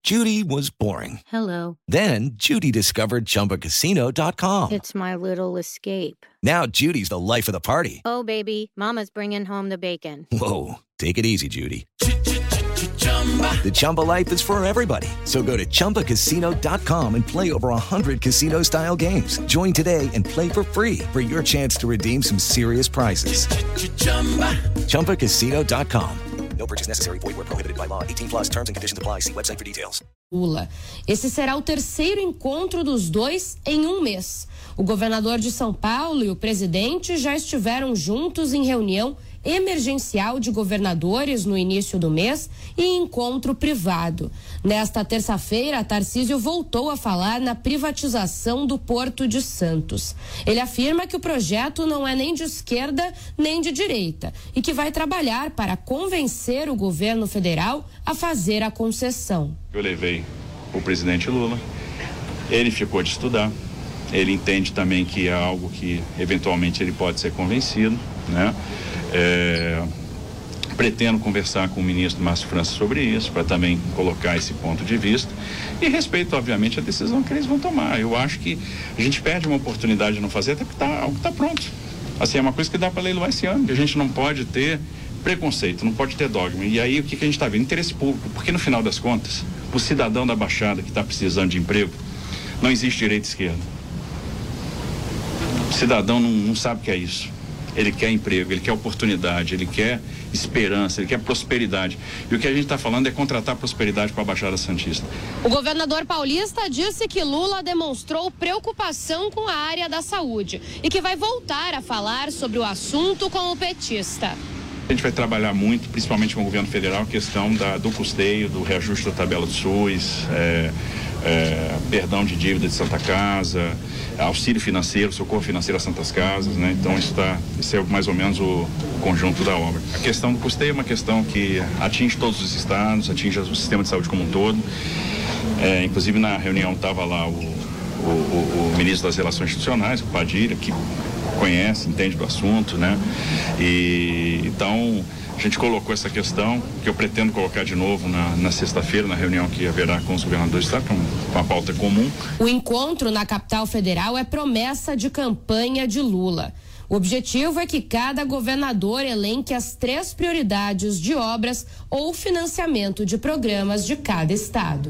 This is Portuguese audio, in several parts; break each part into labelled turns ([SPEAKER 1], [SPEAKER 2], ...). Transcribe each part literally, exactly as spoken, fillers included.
[SPEAKER 1] Judy was boring.
[SPEAKER 2] Hello.
[SPEAKER 1] Then Judy discovered Chumba Casino dot com.
[SPEAKER 2] It's my little escape.
[SPEAKER 1] Now Judy's the life of the party.
[SPEAKER 2] Oh, baby, mama's bringing home the bacon.
[SPEAKER 1] Whoa, take it easy, Judy. The Chumba life is for everybody. So go to Chumba Casino dot com and play over one hundred casino-style games. Join today and play for free for your chance to redeem some serious prizes. Chumba Casino dot com. No purchase necessary. Void where prohibited by law. eighteen plus terms and conditions apply. See website for details.
[SPEAKER 3] Lula. Esse será o terceiro encontro dos dois em um mês. O governador de São Paulo e o presidente já estiveram juntos em reunião emergencial de governadores no início do mês e encontro privado. Nesta terça-feira, Tarcísio voltou a falar na privatização do Porto de Santos. Ele afirma que o projeto não é nem de esquerda nem de direita e que vai trabalhar para convencer o governo federal a fazer a concessão.
[SPEAKER 4] Eu levei o presidente Lula, ele ficou de estudar, ele entende também que é algo que eventualmente ele pode ser convencido, né? É, pretendo conversar com o ministro Márcio França sobre isso, para também colocar esse ponto de vista e respeito, obviamente, a decisão que eles vão tomar. Eu acho que a gente perde uma oportunidade de não fazer, até porque tá, algo está pronto. Assim, é uma coisa que dá para leiloar esse ano, que a gente não pode ter preconceito, não pode ter dogma. E aí o que, que a gente está vendo? Interesse público, porque no final das contas, o cidadão da Baixada que está precisando de emprego, não existe direita e esquerda. O cidadão não, não sabe o que é isso. Ele quer emprego, ele quer oportunidade, ele quer esperança, ele quer prosperidade. E o que a gente está falando é contratar prosperidade para a Baixada Santista.
[SPEAKER 3] O governador paulista disse que Lula demonstrou preocupação com a área da saúde e que vai voltar a falar sobre o assunto com o petista.
[SPEAKER 4] A gente vai trabalhar muito, principalmente com o governo federal, a questão da, do custeio, do reajuste da tabela do SUS, é, é, perdão de dívida de Santa Casa, auxílio financeiro, socorro financeiro às Santas Casas, né? Então isso, tá, isso é mais ou menos o, o conjunto da obra. A questão do custeio é uma questão que atinge todos os estados, atinge o sistema de saúde como um todo. É, inclusive na reunião estava lá o, o, o, o ministro das Relações Institucionais, o Padilha, que conhece, entende do assunto, né? E então a gente colocou essa questão, que eu pretendo colocar de novo na, na sexta-feira, na reunião que haverá com os governadores do estado, com uma pauta comum.
[SPEAKER 3] O encontro na capital federal é promessa de campanha de Lula. O objetivo é que cada governador elenque as três prioridades de obras ou financiamento de programas de cada estado.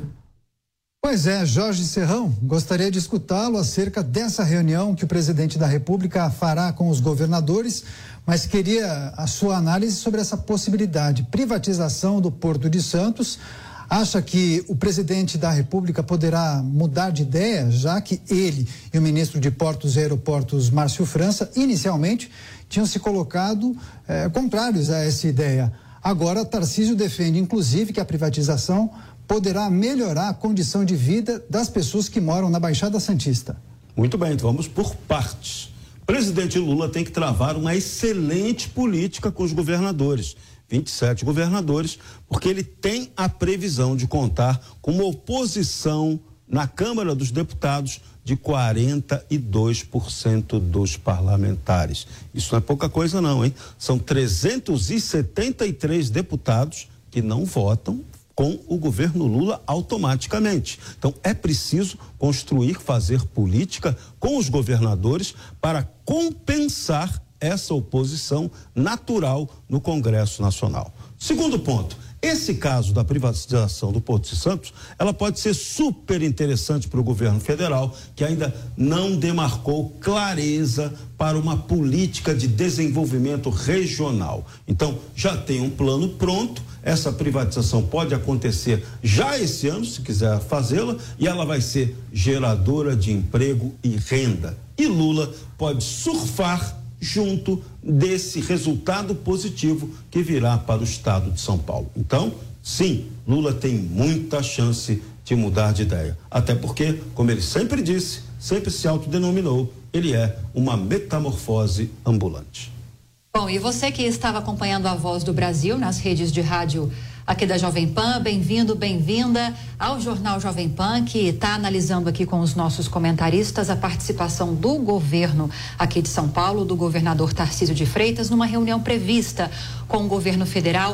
[SPEAKER 5] Pois é, Jorge Serrão, gostaria de escutá-lo acerca dessa reunião que o presidente da República fará com os governadores, mas queria a sua análise sobre essa possibilidade. Privatização do Porto de Santos. Acha que o presidente da República poderá mudar de ideia, já que ele e o ministro de Portos e Aeroportos, Márcio França, inicialmente tinham se colocado eh, contrários a essa ideia. Agora, Tarcísio defende, inclusive, que a privatização poderá melhorar a condição de vida das pessoas que moram na Baixada Santista.
[SPEAKER 6] Muito bem, então vamos por partes. O presidente Lula tem que travar uma excelente política com os governadores, vinte e sete governadores, porque ele tem a previsão de contar com uma oposição na Câmara dos Deputados de quarenta e dois por cento dos parlamentares. Isso não é pouca coisa não, hein? São trezentos e setenta e três deputados que não votam com o governo Lula automaticamente. Então, é preciso construir, fazer política com os governadores para compensar essa oposição natural no Congresso Nacional. Segundo ponto, esse caso da privatização do Porto de Santos, ela pode ser super interessante para o governo federal, que ainda não demarcou clareza para uma política de desenvolvimento regional. Então, já tem um plano pronto, essa privatização pode acontecer já esse ano, se quiser fazê-la, e ela vai ser geradora de emprego e renda. E Lula pode surfar junto desse resultado positivo que virá para o estado de São Paulo. Então, sim, Lula tem muita chance de mudar de ideia. Até porque, como ele sempre disse, sempre se autodenominou, ele é uma metamorfose ambulante.
[SPEAKER 7] Bom, e você que estava acompanhando a Voz do Brasil nas redes de rádio aqui da Jovem Pan, bem-vindo, bem-vinda ao Jornal Jovem Pan, que está analisando aqui com os nossos comentaristas a participação do governo aqui de São Paulo, do governador Tarcísio de Freitas, numa reunião prevista com o governo federal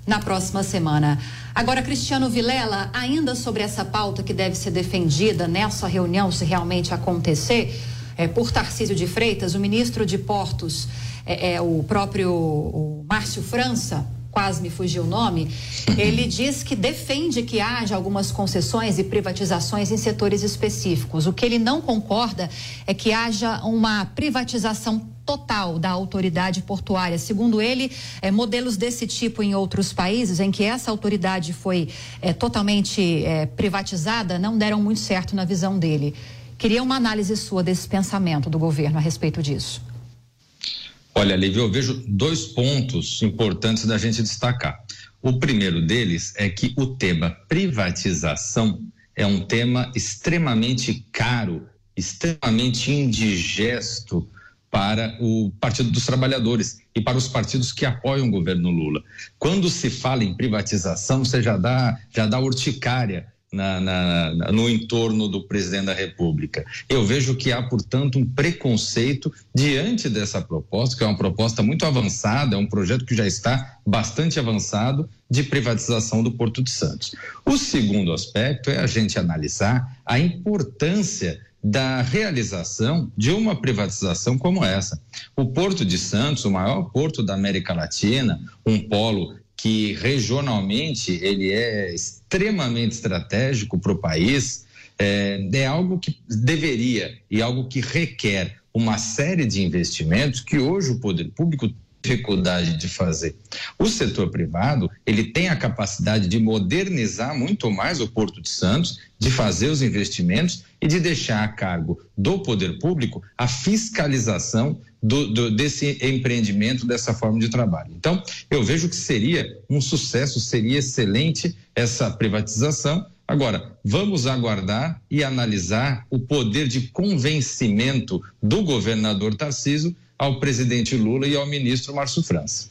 [SPEAKER 7] na próxima semana. Agora, Cristiano Vilela, ainda sobre essa pauta que deve ser defendida nessa reunião, se realmente acontecer, é, por Tarcísio de Freitas, o ministro de Portos, é, é o próprio o Márcio França, quase me fugiu o nome, ele diz que defende que haja algumas concessões e privatizações em setores específicos. O que ele não concorda é que haja uma privatização total da autoridade portuária. Segundo ele, é, modelos desse tipo em outros países, em que essa autoridade foi é, totalmente é, privatizada, não deram muito certo na visão dele. Queria uma análise sua desse pensamento do governo a respeito disso.
[SPEAKER 8] Olha, Lívia, eu vejo dois pontos importantes da gente destacar. O primeiro deles é que o tema privatização é um tema extremamente caro, extremamente indigesto para o Partido dos Trabalhadores e para os partidos que apoiam o governo Lula. Quando se fala em privatização, você já dá, já dá urticária Na, na, no entorno do presidente da República. Eu vejo que há, portanto, um preconceito diante dessa proposta, que é uma proposta muito avançada, é um projeto que já está bastante avançado de privatização do Porto de Santos. O segundo aspecto é a gente analisar a importância da realização de uma privatização como essa. O Porto de Santos, o maior porto da América Latina, um polo que regionalmente ele é extremamente estratégico para o país, é, é algo que deveria e algo que requer uma série de investimentos que hoje o poder público tem dificuldade de fazer. O setor privado, ele tem a capacidade de modernizar muito mais o Porto de Santos, de fazer os investimentos e de deixar a cargo do poder público a fiscalização Do, do, desse empreendimento, dessa forma de trabalho. Então, eu vejo que seria um sucesso, seria excelente essa privatização. Agora, vamos aguardar e analisar o poder de convencimento do governador Tarcísio ao presidente Lula e ao ministro Márcio França.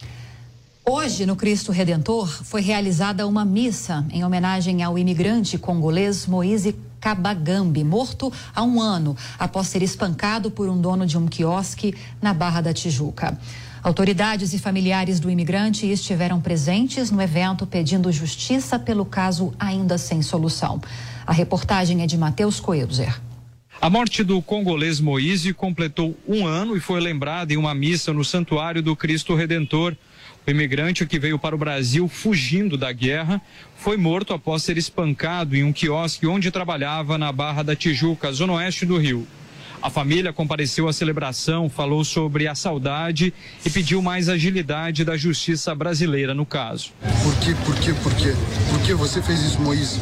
[SPEAKER 7] Hoje, no Cristo Redentor, foi realizada uma missa em homenagem ao imigrante congolês Moise Kabagambi, morto há um ano após ser espancado por um dono de um quiosque na Barra da Tijuca. Autoridades e familiares do imigrante estiveram presentes no evento pedindo justiça pelo caso ainda sem solução. A reportagem é de Matheus Coelzer.
[SPEAKER 9] A morte do congolês Moise completou um ano e foi lembrada em uma missa no Santuário do Cristo Redentor. O imigrante que veio para o Brasil fugindo da guerra foi morto após ser espancado em um quiosque onde trabalhava na Barra da Tijuca, zona oeste do Rio. A família compareceu à celebração, falou sobre a saudade e pediu mais agilidade da justiça brasileira no caso.
[SPEAKER 10] Por quê? Por quê? Por quê? Por que você fez isso, Moise?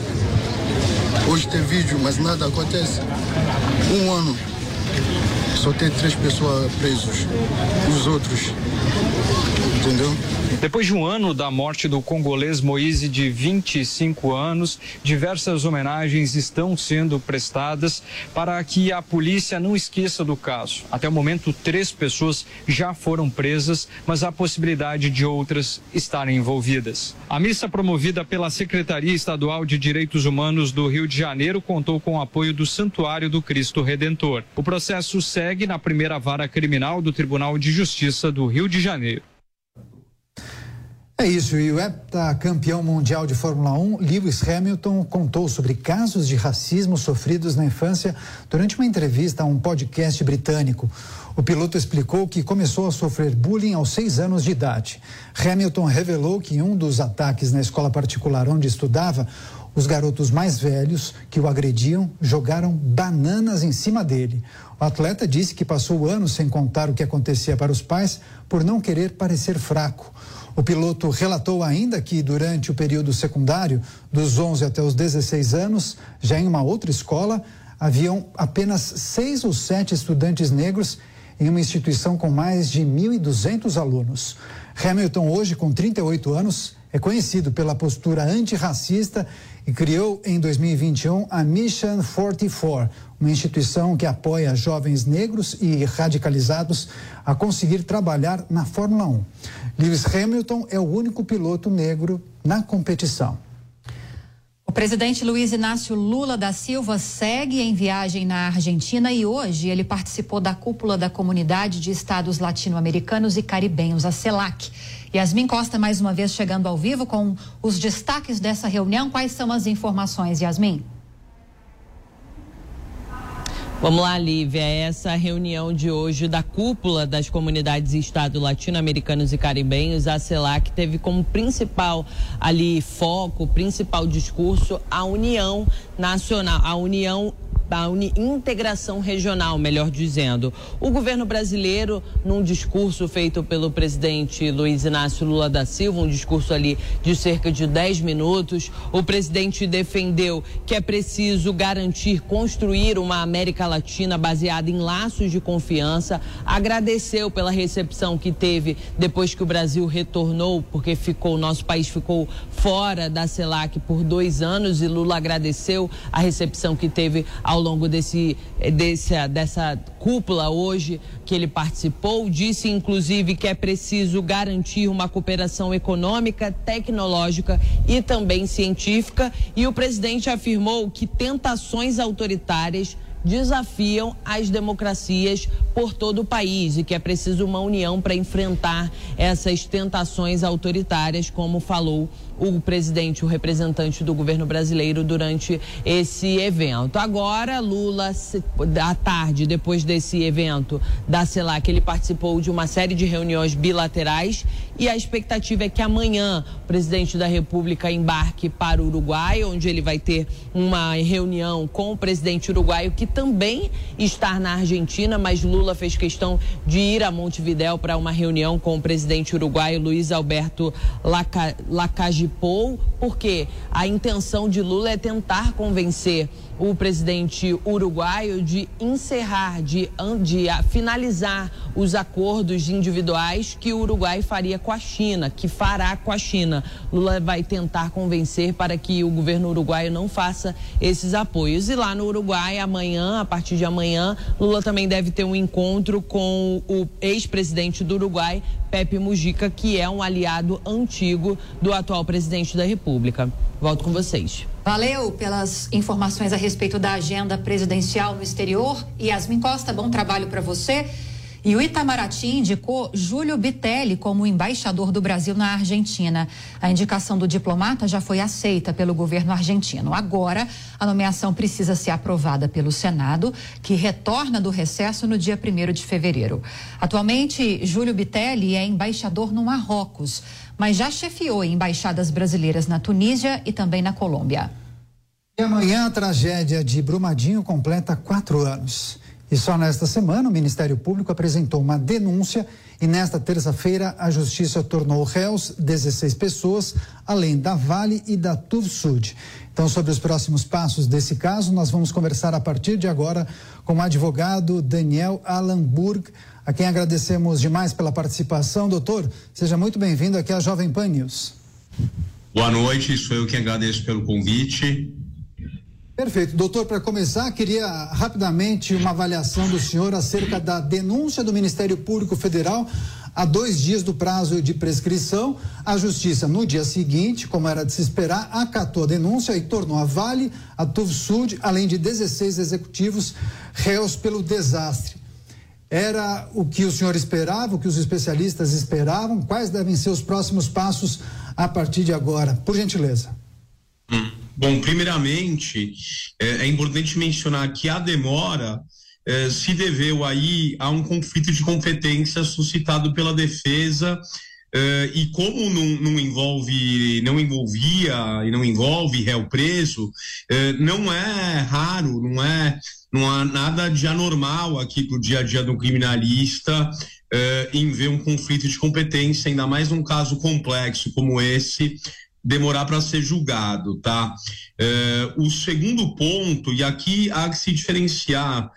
[SPEAKER 10] Hoje tem vídeo, mas nada acontece. Um ano, só tem três pessoas presas. Os outros, entendeu?
[SPEAKER 9] Depois de um ano da morte do congolês Moise, de vinte e cinco anos, diversas homenagens estão sendo prestadas para que a polícia não esqueça do caso. Até o momento, três pessoas já foram presas, mas há possibilidade de outras estarem envolvidas. A missa promovida pela Secretaria Estadual de Direitos Humanos do Rio de Janeiro contou com o apoio do Santuário do Cristo Redentor. O processo segue na primeira vara criminal do Tribunal de Justiça do Rio de Janeiro.
[SPEAKER 5] É isso, e o heptacampeão mundial de Fórmula um, Lewis Hamilton, contou sobre casos de racismo sofridos na infância durante uma entrevista a um podcast britânico. O piloto explicou que começou a sofrer bullying aos seis anos de idade. Hamilton revelou que em um dos ataques na escola particular onde estudava, os garotos mais velhos que o agrediam jogaram bananas em cima dele. O atleta disse que passou anos sem contar o que acontecia para os pais por não querer parecer fraco. O piloto relatou ainda que durante o período secundário, dos onze até os dezesseis anos, já em uma outra escola, haviam apenas seis ou sete estudantes negros em uma instituição com mais de mil e duzentos alunos. Hamilton, hoje com trinta e oito anos, é conhecido pela postura antirracista e criou em dois mil e vinte e um a Mission quarenta e quatro, uma instituição que apoia jovens negros e radicalizados a conseguir trabalhar na Fórmula um. Lewis Hamilton é o único piloto negro na competição.
[SPEAKER 7] O presidente Luiz Inácio Lula da Silva segue em viagem na Argentina e hoje ele participou da cúpula da Comunidade de Estados Latino-Americanos e Caribenhos, a CELAC. Yasmin Costa, mais uma vez, chegando ao vivo com os destaques dessa reunião. Quais são as informações, Yasmin?
[SPEAKER 11] Vamos lá, Lívia. Essa reunião de hoje da cúpula das comunidades e estados latino-americanos e caribenhos, a CELAC, teve como principal ali foco, principal discurso, a união nacional, a união da integração regional, melhor dizendo. O governo brasileiro, num discurso feito pelo presidente Luiz Inácio Lula da Silva, um discurso ali de cerca de dez minutos, o presidente defendeu que é preciso garantir, construir uma América Latina baseada em laços de confiança, agradeceu pela recepção que teve depois que o Brasil retornou, porque ficou, o nosso país ficou fora da CELAC por dois anos, e Lula agradeceu a recepção que teve ao longo desse, desse, dessa cúpula hoje que ele participou. Disse, inclusive, que é preciso garantir uma cooperação econômica, tecnológica e também científica. E o presidente afirmou que tentações autoritárias desafiam as democracias por todo o país e que é preciso uma união para enfrentar essas tentações autoritárias, como falou o presidente, o representante do governo brasileiro durante esse evento. Agora, Lula, à tarde, depois desse evento da CELAC, ele participou de uma série de reuniões bilaterais e a expectativa é que amanhã o presidente da República embarque para o Uruguai, onde ele vai ter uma reunião com o presidente uruguaio, que também está na Argentina, mas Lula fez questão de ir a Montevidéu para uma reunião com o presidente uruguaio Luiz Alberto Lacalle Pou, porque a intenção de Lula é tentar convencer o presidente uruguaio de encerrar, de, de finalizar os acordos individuais que o Uruguai faria com a China, que fará com a China. Lula vai tentar convencer para que o governo uruguaio não faça esses apoios. E lá no Uruguai, amanhã, a partir de amanhã, Lula também deve ter um encontro com o ex-presidente do Uruguai, Pepe Mujica, que é um aliado antigo do atual presidente da República. Volto com vocês.
[SPEAKER 7] Valeu pelas informações a respeito da agenda presidencial no exterior. Yasmin Costa, bom trabalho para você. E o Itamaraty indicou Júlio Bitelli como embaixador do Brasil na Argentina. A indicação do diplomata já foi aceita pelo governo argentino. Agora, a nomeação precisa ser aprovada pelo Senado, que retorna do recesso no dia primeiro de fevereiro. Atualmente, Júlio Bitelli é embaixador no Marrocos, mas já chefiou embaixadas brasileiras na Tunísia e também na Colômbia.
[SPEAKER 5] E amanhã a tragédia de Brumadinho completa quatro anos. E só nesta semana o Ministério Público apresentou uma denúncia e nesta terça-feira a Justiça tornou réus dezesseis pessoas, além da Vale e da Tuvsud. Então, sobre os próximos passos desse caso, nós vamos conversar a partir de agora com o advogado Daniel Allenburg, a quem agradecemos demais pela participação. Doutor, seja muito bem-vindo aqui à Jovem Pan News.
[SPEAKER 12] Boa noite, sou eu que agradeço pelo convite.
[SPEAKER 5] Perfeito. Doutor, para começar, queria rapidamente uma avaliação do senhor acerca da denúncia do Ministério Público Federal há dois dias do prazo de prescrição. A Justiça, no dia seguinte, como era de se esperar, acatou a denúncia e tornou a Vale, a Tuvsud, além de dezesseis executivos, réus pelo desastre. Era o que o senhor esperava, o que os especialistas esperavam? Quais devem ser os próximos passos a partir de agora? Por gentileza.
[SPEAKER 12] Hum. Bom, primeiramente, é, é importante mencionar que a demora é, se deveu aí a um conflito de competência suscitado pela defesa é, e como não, não envolve, não envolvia e não envolve réu preso, é, não é raro, não é, não há nada de anormal aqui pro dia a dia do criminalista é, em ver um conflito de competência, ainda mais num caso complexo como esse, demorar para ser julgado, tá? É, o segundo ponto, e aqui há que se diferenciar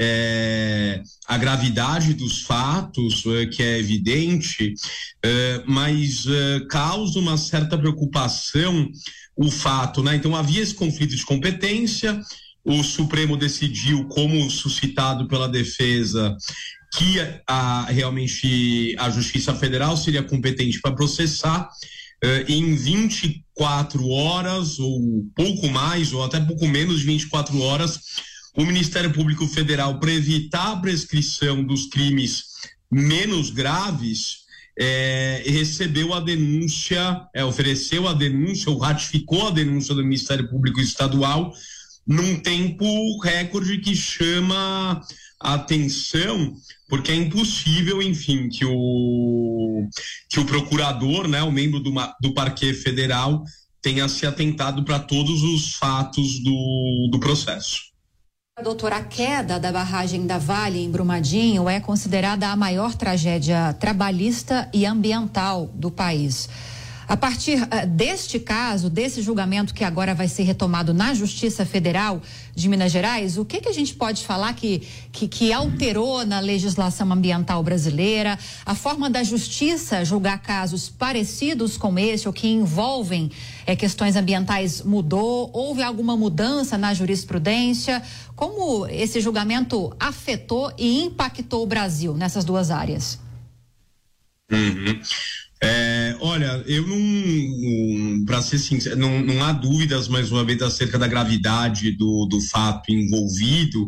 [SPEAKER 12] é, a gravidade dos fatos, é, que é evidente, é, mas é, causa uma certa preocupação o fato, né? Então havia esse conflito de competência, o Supremo decidiu, como suscitado pela defesa, que a, realmente a Justiça Federal seria competente para processar. Uh, em vinte e quatro horas, ou pouco mais, ou até pouco menos de vinte e quatro horas, o Ministério Público Federal, para evitar a prescrição dos crimes menos graves, é, recebeu a denúncia, é, ofereceu a denúncia, ou ratificou a denúncia do Ministério Público Estadual num tempo recorde que chama a atenção, porque é impossível, enfim, que o, que o procurador, né, o membro do, do Parquê Federal, tenha se atentado para todos os fatos do, do processo.
[SPEAKER 7] Doutora, a queda da barragem da Vale em Brumadinho é considerada a maior tragédia trabalhista e ambiental do país. A partir uh, deste caso, desse julgamento que agora vai ser retomado na Justiça Federal de Minas Gerais, o que que a gente pode falar que, que, que alterou na legislação ambiental brasileira? A forma da Justiça julgar casos parecidos com esse ou que envolvem é, questões ambientais mudou? Houve alguma mudança na jurisprudência? Como esse julgamento afetou e impactou o Brasil nessas duas áreas?
[SPEAKER 12] Uhum. É, olha, eu não, não para ser sincero, não, não há dúvidas, mais uma vez, acerca da gravidade do, do fato envolvido,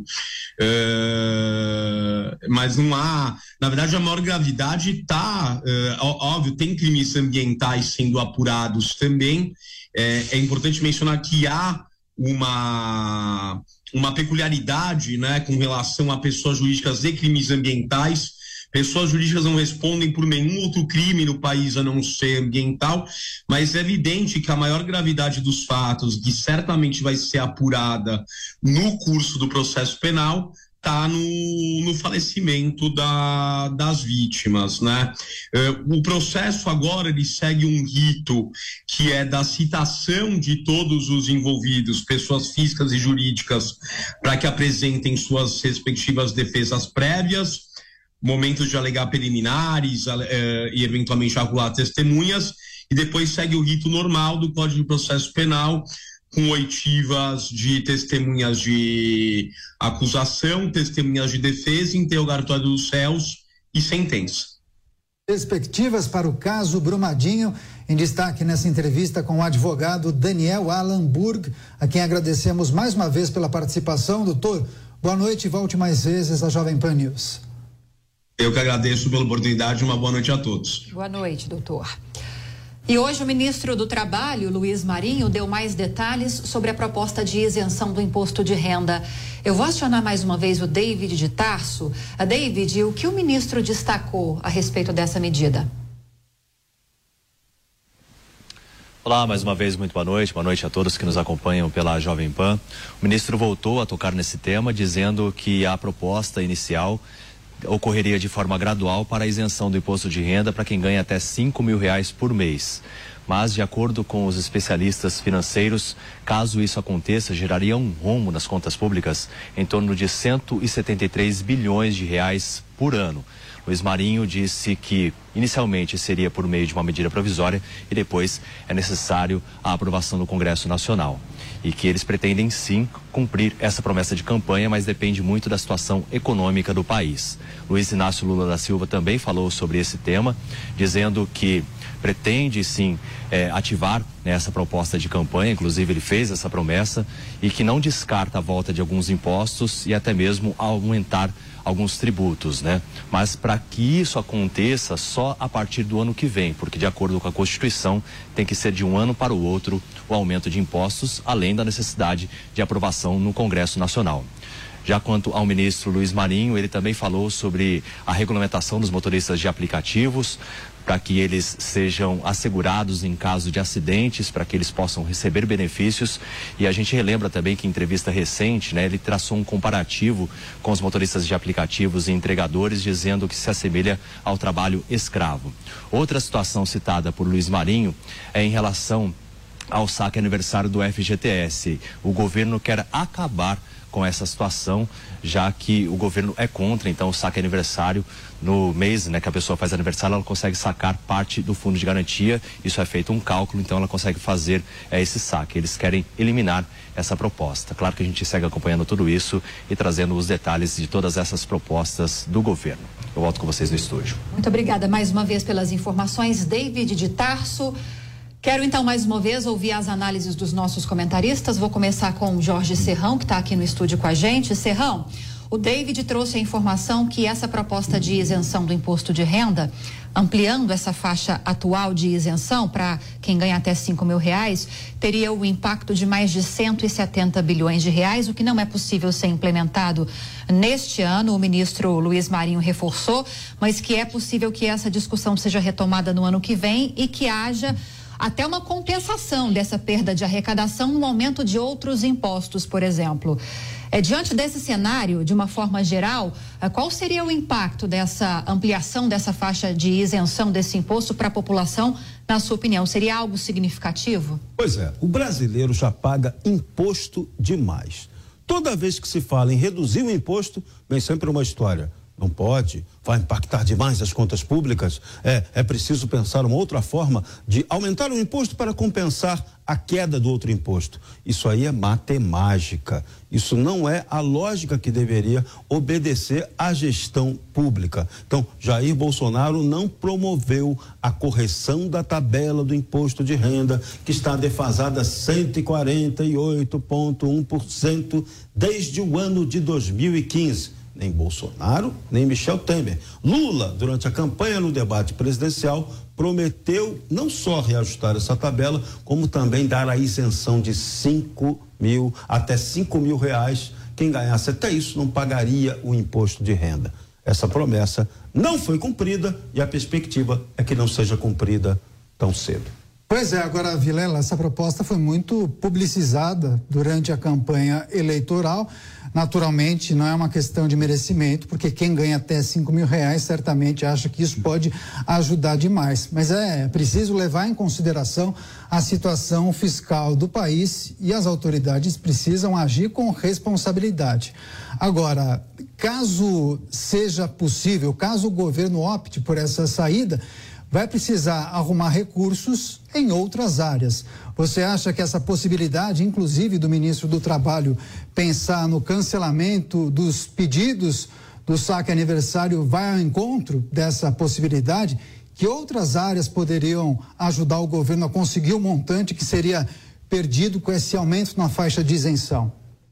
[SPEAKER 12] é, mas não há, na verdade, a maior gravidade está, é, óbvio, tem crimes ambientais sendo apurados também, é, é importante mencionar que há uma, uma peculiaridade, né, com relação a pessoas jurídicas de crimes ambientais. Pessoas jurídicas não respondem por nenhum outro crime no país a não ser ambiental, mas é evidente que a maior gravidade dos fatos, que certamente vai ser apurada no curso do processo penal, está no, no falecimento da, das vítimas, né? O processo agora ele segue um rito que é da citação de todos os envolvidos, pessoas físicas e jurídicas, para que apresentem suas respectivas defesas prévias, momentos de alegar preliminares uh, e eventualmente acular testemunhas, e depois segue o rito normal do Código de Processo Penal, com oitivas de testemunhas de acusação, testemunhas de defesa, interrogatório dos réus e sentença.
[SPEAKER 5] Perspectivas para o caso Brumadinho, em destaque nessa entrevista com o advogado Daniel Allenburg, a quem agradecemos mais uma vez pela participação. Doutor, boa noite e volte mais vezes à Jovem Pan News.
[SPEAKER 12] Eu que agradeço pela oportunidade, uma boa noite a todos.
[SPEAKER 7] Boa noite, doutor. E hoje o ministro do Trabalho, Luiz Marinho, deu mais detalhes sobre a proposta de isenção do imposto de renda. Eu vou acionar mais uma vez o David de Tarso. A David, o que o ministro destacou a respeito dessa medida?
[SPEAKER 13] Olá, mais uma vez, muito boa noite. Boa noite a todos que nos acompanham pela Jovem Pan. O ministro voltou a tocar nesse tema, dizendo que a proposta inicial ocorreria de forma gradual para a isenção do imposto de renda para quem ganha até cinco mil reais por mês. Mas, de acordo com os especialistas financeiros, caso isso aconteça, geraria um rombo nas contas públicas em torno de cento e setenta e três bilhões de reais por ano. Luiz Marinho disse que inicialmente seria por meio de uma medida provisória e depois é necessário a aprovação do Congresso Nacional. E que eles pretendem sim cumprir essa promessa de campanha, mas depende muito da situação econômica do país. Luiz Inácio Lula da Silva também falou sobre esse tema, dizendo que pretende sim é, ativar né, essa proposta de campanha, inclusive ele fez essa promessa, e que não descarta a volta de alguns impostos e até mesmo aumentar alguns tributos, né? Mas para que isso aconteça só a partir do ano que vem, porque de acordo com a Constituição tem que ser de um ano para o outro o aumento de impostos, além da necessidade de aprovação no Congresso Nacional. Já quanto ao ministro Luiz Marinho, ele também falou sobre a regulamentação dos motoristas de aplicativos, para que eles sejam assegurados em caso de acidentes, para que eles possam receber benefícios. E a gente relembra também que em entrevista recente, né, ele traçou um comparativo com os motoristas de aplicativos e entregadores, dizendo que se assemelha ao trabalho escravo. Outra situação citada por Luiz Marinho é em relação ao saque aniversário do F G T S. O governo quer acabar com essa situação, já que o governo é contra, então, o saque aniversário no mês, né, que a pessoa faz aniversário, ela consegue sacar parte do fundo de garantia, isso é feito um cálculo, então ela consegue fazer é, esse saque. Eles querem eliminar essa proposta. Claro que a gente segue acompanhando tudo isso e trazendo os detalhes de todas essas propostas do governo. Eu volto com vocês no estúdio.
[SPEAKER 7] Muito obrigada mais uma vez pelas informações, David de Tarso. Quero então mais uma vez ouvir as análises dos nossos comentaristas. Vou começar com o Jorge Serrão, que está aqui no estúdio com a gente. Serrão, O David trouxe a informação que essa proposta de isenção do imposto de renda, ampliando essa faixa atual de isenção para quem ganha até cinco mil reais, teria o impacto de mais de cento e setenta bilhões de reais, o que não é possível ser implementado neste ano. O ministro Luiz Marinho reforçou, mas que é possível que essa discussão seja retomada no ano que vem e que haja até uma compensação dessa perda de arrecadação no aumento de outros impostos, por exemplo. É, diante desse cenário, de uma forma geral, qual seria o impacto dessa ampliação dessa faixa de isenção desse imposto para a população, na sua opinião? Seria algo significativo?
[SPEAKER 6] Pois é, o brasileiro já paga imposto demais. Toda vez que se fala em reduzir o imposto, vem sempre uma história. Não pode, vai impactar demais as contas públicas. É, é preciso pensar uma outra forma de aumentar o imposto para compensar a queda do outro imposto. Isso aí é matemática. Isso não é a lógica que deveria obedecer à gestão pública. Então, Jair Bolsonaro não promoveu a correção da tabela do imposto de renda, que está defasada cento e quarenta e oito vírgula um por cento desde o ano de dois mil e quinze. Nem Bolsonaro, nem Michel Temer. Lula, durante a campanha no debate presidencial, prometeu não só reajustar essa tabela, como também dar a isenção de cinco mil, até cinco mil reais. Quem ganhasse até isso não pagaria o imposto de renda. Essa promessa não foi cumprida e a perspectiva é que não seja cumprida tão cedo.
[SPEAKER 5] Pois é, agora, Vilela, essa proposta foi muito publicizada durante a campanha eleitoral. Naturalmente, não é uma questão de merecimento, porque quem ganha até cinco mil reais certamente acha que isso pode ajudar demais. Mas é preciso levar em consideração a situação fiscal do país e as autoridades precisam agir com responsabilidade. Agora, caso seja possível, caso o governo opte por essa saída, vai precisar arrumar recursos em outras áreas. Você acha que essa possibilidade, inclusive do ministro do Trabalho, pensar no cancelamento dos pedidos do saque aniversário, vai ao encontro dessa possibilidade? Que outras áreas poderiam ajudar o governo a conseguir o montante que seria perdido com esse aumento na faixa de isenção?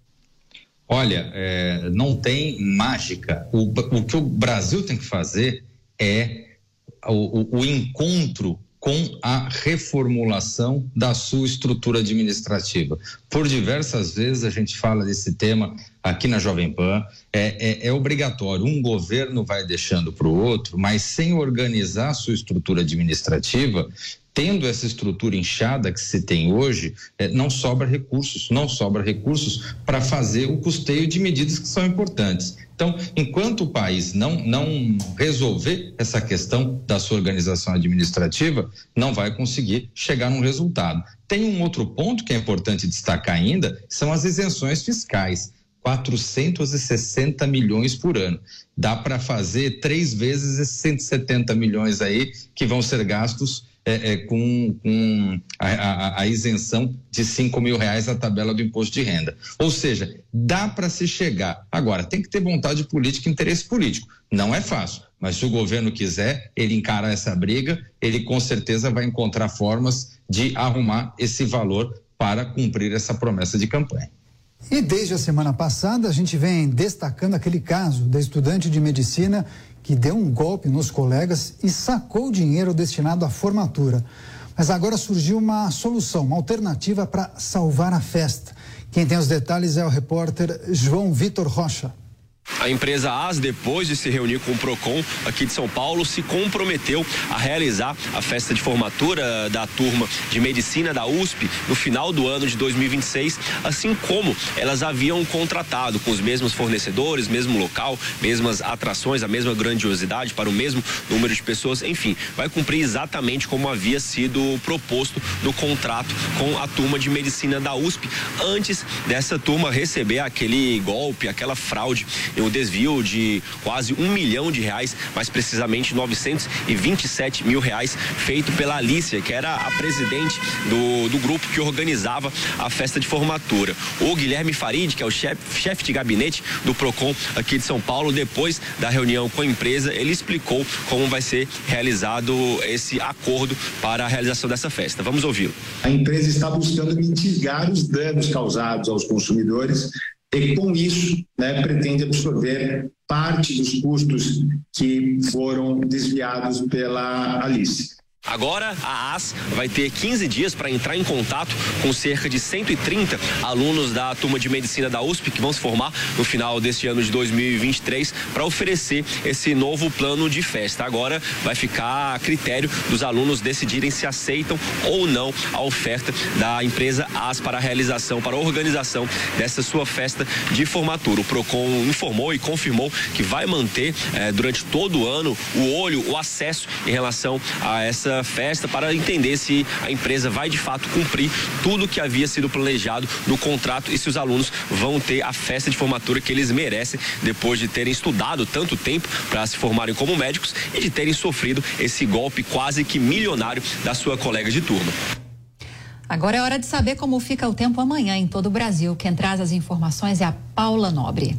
[SPEAKER 8] Olha, é, não tem mágica. O, o que o Brasil tem que fazer é O, o, o encontro com a reformulação da sua estrutura administrativa. Por diversas vezes a gente fala desse tema aqui na Jovem Pan, é, é, é obrigatório, um governo vai deixando para o outro, mas sem organizar a sua estrutura administrativa, tendo essa estrutura inchada que se tem hoje, é, não sobra recursos, não sobra recursos para fazer o custeio de medidas que são importantes. Então, enquanto o país não, não resolver essa questão da sua organização administrativa, não vai conseguir chegar num resultado. Tem um outro ponto que é importante destacar ainda, são as isenções fiscais. quatrocentos e sessenta milhões por ano. Dá para fazer três vezes esses cento e setenta milhões aí que vão ser gastos É, é, com, com a, a, a isenção de cinco mil reais a tabela do imposto de renda. Ou seja, dá para se chegar. Agora, tem que ter vontade política e interesse político. Não é fácil, mas se o governo quiser, ele encara essa briga, ele com certeza vai encontrar formas de arrumar esse valor para cumprir essa promessa de campanha.
[SPEAKER 5] E desde a semana passada, a gente vem destacando aquele caso da estudante de medicina que deu um golpe nos colegas e sacou dinheiro destinado à formatura. Mas agora surgiu uma solução, uma alternativa para salvar a festa. Quem tem os detalhes é o repórter João Vitor Rocha.
[SPEAKER 14] A empresa A S, depois de se reunir com o Procon aqui de São Paulo, se comprometeu a realizar a festa de formatura da turma de medicina da U S P no final do ano de dois mil e vinte e seis, assim como elas haviam contratado com os mesmos fornecedores, mesmo local, mesmas atrações, a mesma grandiosidade para o mesmo número de pessoas, enfim, vai cumprir exatamente como havia sido proposto no contrato com a turma de medicina da U S P, antes dessa turma receber aquele golpe, aquela fraude, o desvio de quase um milhão de reais, mais precisamente novecentos e vinte e sete mil reais, feito pela Alicia, que era a presidente do, do grupo que organizava a festa de formatura. O Guilherme Farid, que é o chefe chefe de gabinete do Procon aqui de São Paulo, depois da reunião com a empresa, ele explicou como vai ser realizado esse acordo para a realização dessa festa. Vamos ouvi-lo.
[SPEAKER 15] A empresa está buscando mitigar os danos causados aos consumidores e com isso, né, pretende absorver parte dos custos que foram desviados pela Alice.
[SPEAKER 14] Agora, a AS vai ter quinze dias para entrar em contato com cerca de cento e trinta alunos da turma de medicina da U S P que vão se formar no final deste ano de dois mil e vinte e três para oferecer esse novo plano de festa. Agora vai ficar a critério dos alunos decidirem se aceitam ou não a oferta da empresa AS para a realização, para a organização dessa sua festa de formatura. O Procon informou e confirmou que vai manter eh, durante todo o ano o olho, o acesso em relação a essa festa para entender se a empresa vai de fato cumprir tudo que havia sido planejado no contrato e se os alunos vão ter a festa de formatura que eles merecem depois de terem estudado tanto tempo para se formarem como médicos e de terem sofrido esse golpe quase que milionário da sua colega de turma.
[SPEAKER 7] Agora é hora de saber como fica o tempo amanhã em todo o Brasil. Quem traz as informações é a Paula Nobre.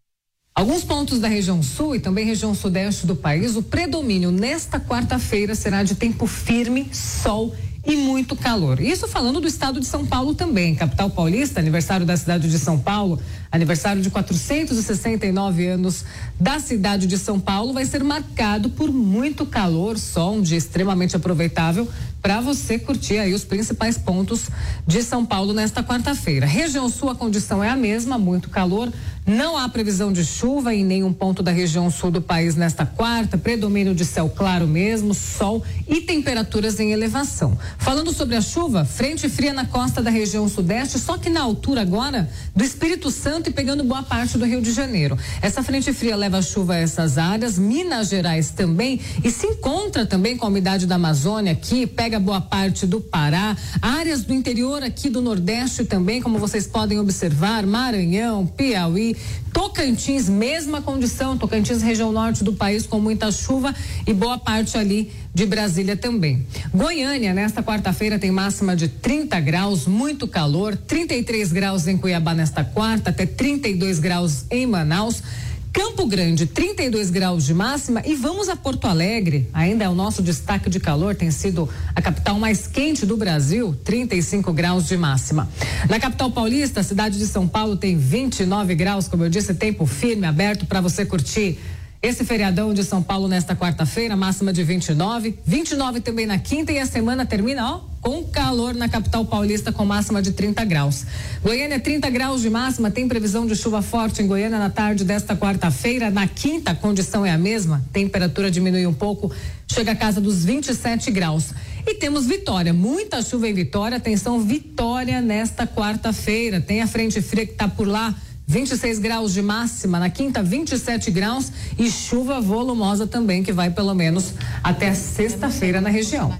[SPEAKER 16] Alguns pontos da região sul e também região sudeste do país, o predomínio nesta quarta-feira será de tempo firme, sol e muito calor. Isso falando do estado de São Paulo também. Capital paulista, aniversário da cidade de São Paulo, aniversário de quatrocentos e sessenta e nove anos da cidade de São Paulo, vai ser marcado por muito calor, sol, um dia extremamente aproveitável para você curtir aí os principais pontos de São Paulo nesta quarta-feira. Região sul, a condição é a mesma, muito calor. Não há previsão de chuva em nenhum ponto da região sul do país nesta quarta, predomínio de céu claro mesmo, sol e temperaturas em elevação. Falando sobre a chuva, frente fria na costa da região sudeste, só que na altura agora do Espírito Santo e pegando boa parte do Rio de Janeiro. Essa frente fria leva chuva a essas áreas, Minas Gerais também, e se encontra também com a umidade da Amazônia aqui, pega boa parte do Pará, áreas do interior aqui do Nordeste também, como vocês podem observar, Maranhão, Piauí, Tocantins, mesma condição, Tocantins, região norte do país com muita chuva e boa parte ali de Brasília também. Goiânia, nesta quarta-feira, tem máxima de trinta graus, muito calor, trinta e três graus em Cuiabá nesta quarta, até trinta e dois graus em Manaus. Campo Grande, trinta e dois graus de máxima, e vamos a Porto Alegre, ainda é o nosso destaque de calor, tem sido a capital mais quente do Brasil, trinta e cinco graus de máxima. Na capital paulista, a cidade de São Paulo tem vinte e nove graus, como eu disse, tempo firme, aberto para você curtir esse feriadão de São Paulo nesta quarta-feira, máxima de vinte e nove, vinte e nove também na quinta, e a semana termina, ó, com calor na capital paulista com máxima de trinta graus. Goiânia, trinta graus de máxima, tem previsão de chuva forte em Goiânia na tarde desta quarta-feira. Na quinta, a condição é a mesma, temperatura diminui um pouco, chega a casa dos vinte e sete graus. E temos Vitória, muita chuva em Vitória, atenção, Vitória nesta quarta-feira, tem a frente fria que está por lá, vinte e seis graus de máxima, na quinta vinte e sete graus e chuva volumosa também que vai pelo menos até sexta-feira na região.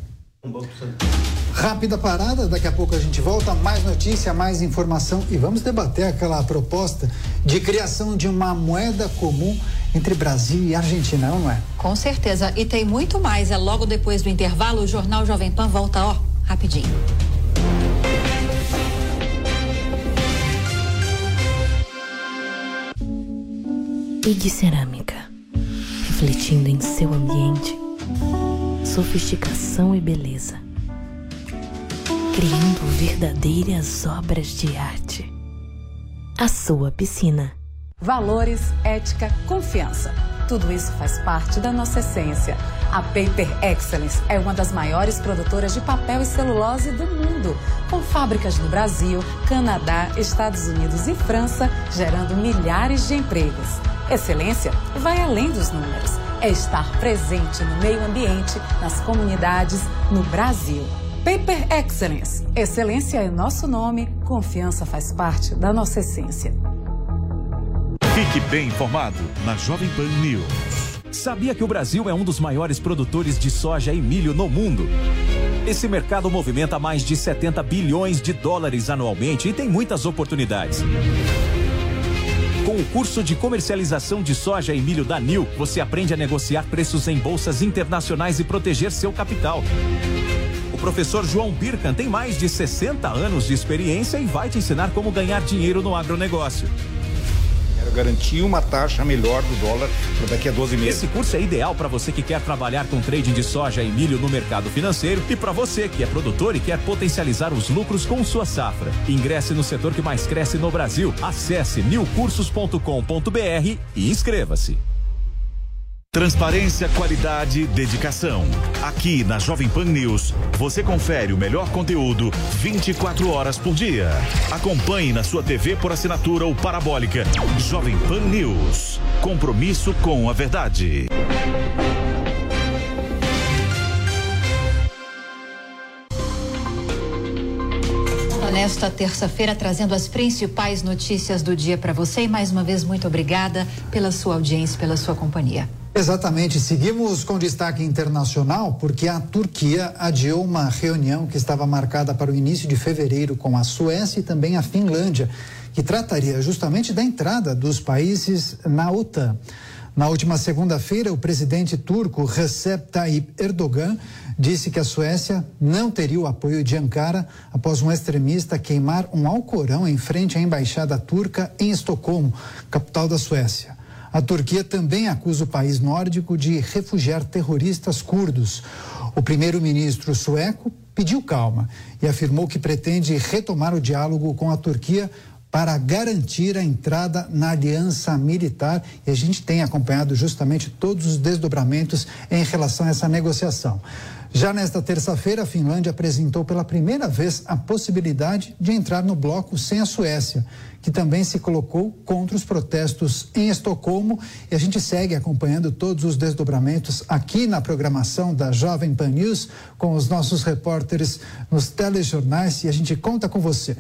[SPEAKER 5] Rápida parada, daqui a pouco a gente volta, mais notícia, mais informação e vamos debater aquela proposta de criação de uma moeda comum entre Brasil e Argentina, não é?
[SPEAKER 7] Com certeza, e tem muito mais, é logo depois do intervalo, o Jornal Jovem Pan volta, ó, rapidinho.
[SPEAKER 17] E de cerâmica, refletindo em seu ambiente, sofisticação e beleza, criando verdadeiras obras de arte. A sua piscina.
[SPEAKER 18] Valores, ética, confiança. Tudo isso faz parte da nossa essência. A Paper Excellence é uma das maiores produtoras de papel e celulose do mundo, com fábricas no Brasil, Canadá, Estados Unidos e França, gerando milhares de empregos. Excelência vai além dos números. É estar presente no meio ambiente, nas comunidades, no Brasil. Paper Excellence. Excelência é nosso nome, confiança faz parte da nossa essência.
[SPEAKER 19] Fique bem informado na Jovem Pan News. Sabia que o Brasil é um dos maiores produtores de soja e milho no mundo? Esse mercado movimenta mais de setenta bilhões de dólares anualmente e tem muitas oportunidades. Com o curso de comercialização de soja e milho da N I L, você aprende a negociar preços em bolsas internacionais e proteger seu capital. O professor João Birkan tem mais de sessenta anos de experiência e vai te ensinar como ganhar dinheiro no agronegócio.
[SPEAKER 20] Garantir uma taxa melhor do dólar para daqui a doze meses.
[SPEAKER 19] Esse curso é ideal para você que quer trabalhar com trading de soja e milho no mercado financeiro e para você que é produtor e quer potencializar os lucros com sua safra. Ingresse no setor que mais cresce no Brasil. Acesse mil cursos ponto com ponto br e inscreva-se.
[SPEAKER 21] Transparência, qualidade, dedicação. Aqui na Jovem Pan News, você confere o melhor conteúdo vinte e quatro horas por dia. Acompanhe na sua T V por assinatura ou parabólica. Jovem Pan News. Compromisso com a verdade.
[SPEAKER 7] Nesta terça-feira, trazendo as principais notícias do dia para você. E mais uma vez, muito obrigada pela sua audiência, pela sua companhia.
[SPEAKER 5] Exatamente. Seguimos com destaque internacional porque a Turquia adiou uma reunião que estava marcada para o início de fevereiro com a Suécia e também a Finlândia, que trataria justamente da entrada dos países na OTAN. Na última segunda-feira, o presidente turco Recep Tayyip Erdogan disse que a Suécia não teria o apoio de Ankara após um extremista queimar um Alcorão em frente à embaixada turca em Estocolmo, capital da Suécia. A Turquia também acusa o país nórdico de refugiar terroristas curdos. O primeiro-ministro sueco pediu calma e afirmou que pretende retomar o diálogo com a Turquia para garantir a entrada na aliança militar, e a gente tem acompanhado justamente todos os desdobramentos em relação a essa negociação. Já nesta terça-feira, a Finlândia apresentou pela primeira vez a possibilidade de entrar no bloco sem a Suécia, que também se colocou contra os protestos em Estocolmo, e a gente segue acompanhando todos os desdobramentos aqui na programação da Jovem Pan News com os nossos repórteres nos telejornais, e a gente conta com você.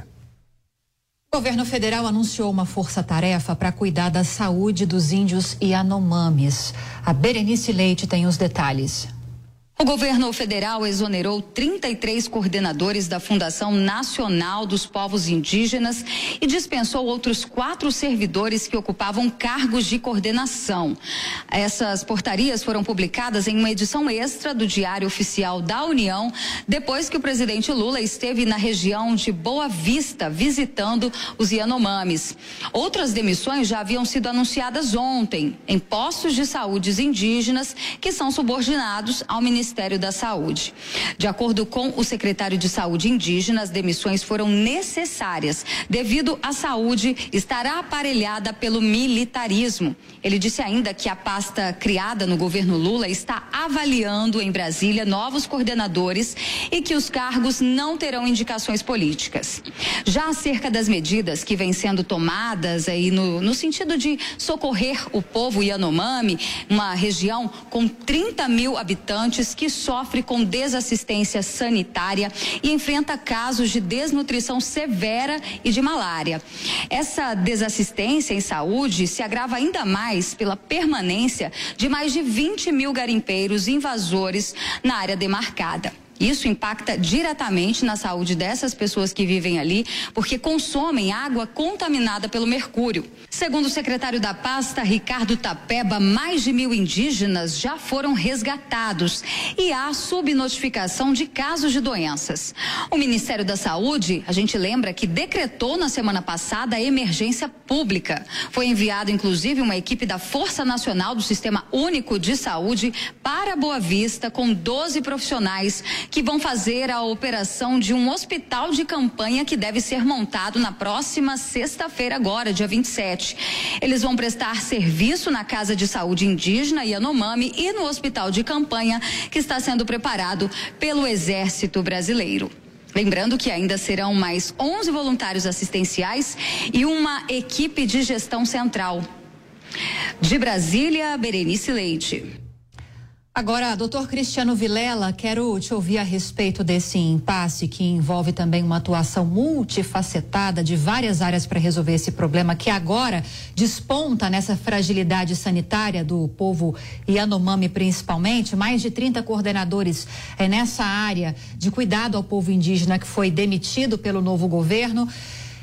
[SPEAKER 7] O governo federal anunciou uma força-tarefa para cuidar da saúde dos índios Yanomamis. A Berenice Leite tem os detalhes.
[SPEAKER 22] O governo federal exonerou trinta e três coordenadores da Fundação Nacional dos Povos Indígenas e dispensou outros quatro servidores que ocupavam cargos de coordenação. Essas portarias foram publicadas em uma edição extra do Diário Oficial da União, depois que o presidente Lula esteve na região de Boa Vista visitando os Yanomamis. Outras demissões já haviam sido anunciadas ontem em postos de saúde indígenas que são subordinados ao Ministério Ministério da Saúde. De acordo com o secretário de Saúde indígena, as demissões foram necessárias devido à saúde estar aparelhada pelo militarismo. Ele disse ainda que a pasta criada no governo Lula está avaliando em Brasília novos coordenadores e que os cargos não terão indicações políticas. Já acerca das medidas que vêm sendo tomadas aí no, no sentido de socorrer o povo Yanomami, uma região com trinta mil habitantes que sofre com desassistência sanitária e enfrenta casos de desnutrição severa e de malária. Essa desassistência em saúde se agrava ainda mais pela permanência de mais de vinte mil garimpeiros invasores na área demarcada. Isso impacta diretamente na saúde dessas pessoas que vivem ali, porque consomem água contaminada pelo mercúrio. Segundo o secretário da pasta, Ricardo Tapeba, mais de mil indígenas já foram resgatados e há subnotificação de casos de doenças. O Ministério da Saúde, a gente lembra que decretou na semana passada a emergência pública. Foi enviado, inclusive, uma equipe da Força Nacional do Sistema Único de Saúde para Boa Vista, com doze profissionais que vão fazer a operação de um hospital de campanha que deve ser montado na próxima sexta-feira agora, dia vinte e sete. Eles vão prestar serviço na Casa de Saúde Indígena Yanomami e no hospital de campanha que está sendo preparado pelo Exército Brasileiro. Lembrando que ainda serão mais onze voluntários assistenciais e uma equipe de gestão central. De Brasília, Berenice Leite.
[SPEAKER 7] Agora, doutor Cristiano Vilela, quero te ouvir a respeito desse impasse que envolve também uma atuação multifacetada de várias áreas para resolver esse problema que agora desponta nessa fragilidade sanitária do povo Yanomami principalmente. Mais de trinta coordenadores é, nessa área de cuidado ao povo indígena que foi demitido pelo novo governo.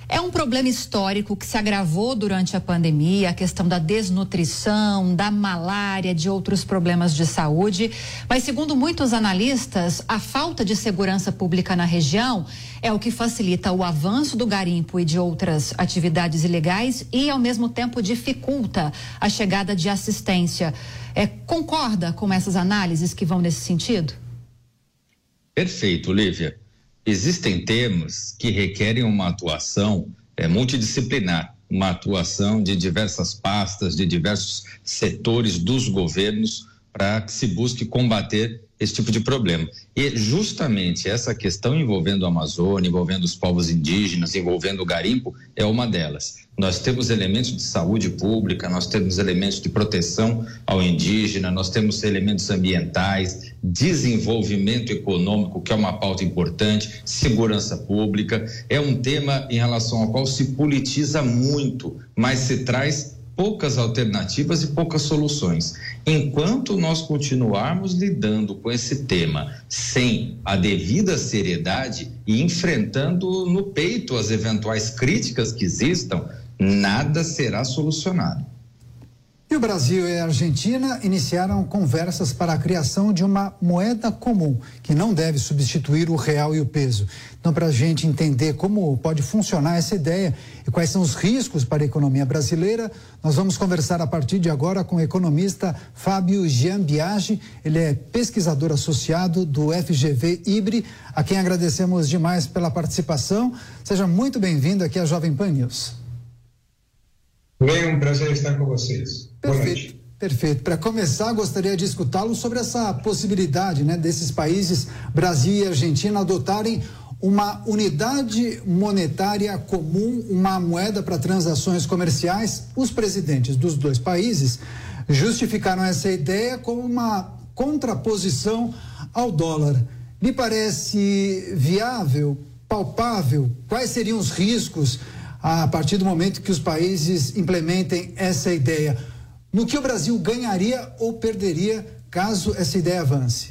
[SPEAKER 7] É um problema histórico que se agravou durante a pandemia, a questão da desnutrição, da malária, de outros problemas de saúde. Mas, segundo muitos analistas, a falta de segurança pública na região é o que facilita o avanço do garimpo e de outras atividades ilegais e, ao mesmo tempo, dificulta a chegada de assistência. É, concorda com essas análises que vão nesse sentido?
[SPEAKER 8] Perfeito, Lívia. Existem temas que requerem uma atuação é, multidisciplinar, uma atuação de diversas pastas, de diversos setores dos governos para que se busque combater esse tipo de problema. E justamente essa questão envolvendo a Amazônia, envolvendo os povos indígenas, envolvendo o garimpo, é uma delas. Nós temos elementos de saúde pública, nós temos elementos de proteção ao indígena, nós temos elementos ambientais, desenvolvimento econômico, que é uma pauta importante, segurança pública. É um tema em relação ao qual se politiza muito, mas se traz poucas alternativas e poucas soluções. Enquanto nós continuarmos lidando com esse tema sem a devida seriedade e enfrentando no peito as eventuais críticas que existam, nada será solucionado.
[SPEAKER 5] E o Brasil e a Argentina iniciaram conversas para a criação de uma moeda comum, que não deve substituir o real e o peso. Então, para a gente entender como pode funcionar essa ideia e quais são os riscos para a economia brasileira, nós vamos conversar a partir de agora com o economista Fábio Jean Biagi. Ele é pesquisador associado do F G V IBRE, a quem agradecemos demais pela participação. Seja muito bem-vindo aqui à Jovem Pan News.
[SPEAKER 1] Bem, um prazer estar com vocês.
[SPEAKER 5] Perfeito, perfeito. Para começar, gostaria de escutá-lo sobre essa possibilidade, né, desses países, Brasil e Argentina, adotarem uma unidade monetária comum, uma moeda para transações comerciais. Os presidentes dos dois países justificaram essa ideia como uma contraposição ao dólar. Lhe parece viável, palpável? Quais seriam os riscos a partir do momento que os países implementem essa ideia? No que o Brasil ganharia ou perderia caso essa ideia avance?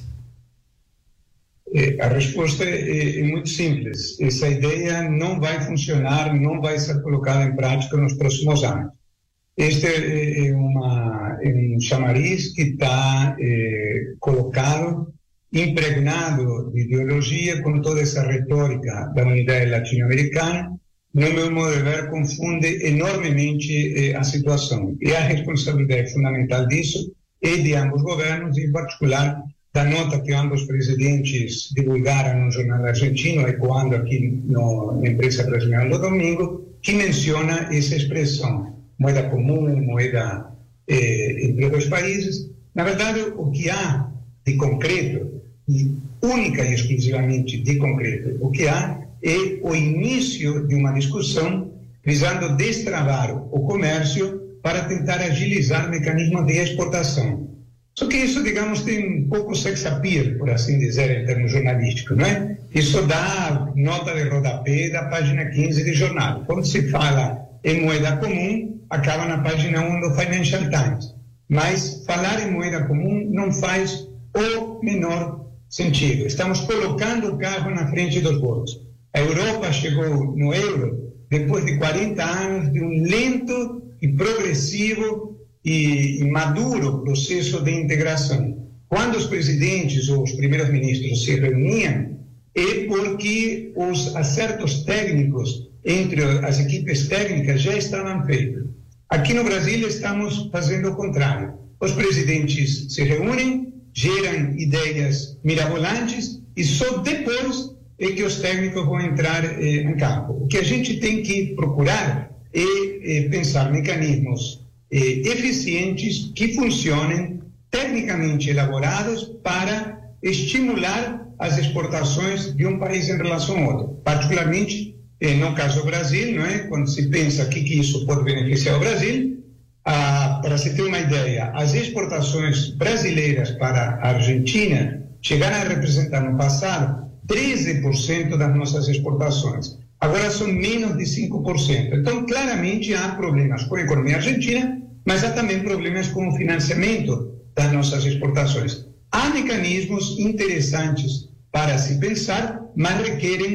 [SPEAKER 1] A resposta é, é muito simples. Essa ideia não vai funcionar, não vai ser colocada em prática nos próximos anos. Este é, é, uma, é um chamariz que está é, colocado, impregnado de ideologia, com toda essa retórica da unidade latino-americana. No meu modo de ver, confunde enormemente eh, a situação. E a responsabilidade fundamental disso é de ambos governos, em particular da nota que ambos presidentes divulgaram no jornal argentino, ecoando aqui no, na imprensa brasileira no domingo, que menciona essa expressão, moeda comum, moeda eh, entre dois países. Na verdade, o que há de concreto, e única e exclusivamente de concreto, o que há é o início de uma discussão visando destravar o comércio para tentar agilizar mecanismos de exportação. Só que isso, digamos, tem um pouco sex appeal, por assim dizer, em termos jornalísticos, não é? Isso dá nota de rodapé da página quinze do jornal. Quando se fala em moeda comum, acaba na página um do Financial Times. Mas falar em moeda comum não faz o menor sentido. Estamos colocando o carro na frente dos bois. A Europa chegou no euro depois de quarenta anos de um lento e progressivo e, e maduro processo de integração. Quando os presidentes ou os primeiros ministros se reuniam, é porque os acertos técnicos entre as equipes técnicas já estavam feitos. Aqui no Brasil estamos fazendo o contrário. Os presidentes se reúnem, geram ideias mirabolantes e só depois é que os técnicos vão entrar eh, em campo. O que a gente tem que procurar é, é pensar mecanismos eh, eficientes que funcionem, tecnicamente elaborados, para estimular as exportações de um país em relação ao outro. Particularmente, eh, no caso do Brasil, não é? Quando se pensa que, que isso pode beneficiar o Brasil, ah, para se ter uma ideia, as exportações brasileiras para a Argentina chegaram a representar no passado treze por cento das nossas exportações. Agora são menos de cinco por cento. Então, claramente, há problemas com a economia argentina, mas há também problemas com o financiamento das nossas exportações. Há mecanismos interessantes para se pensar, mas requerem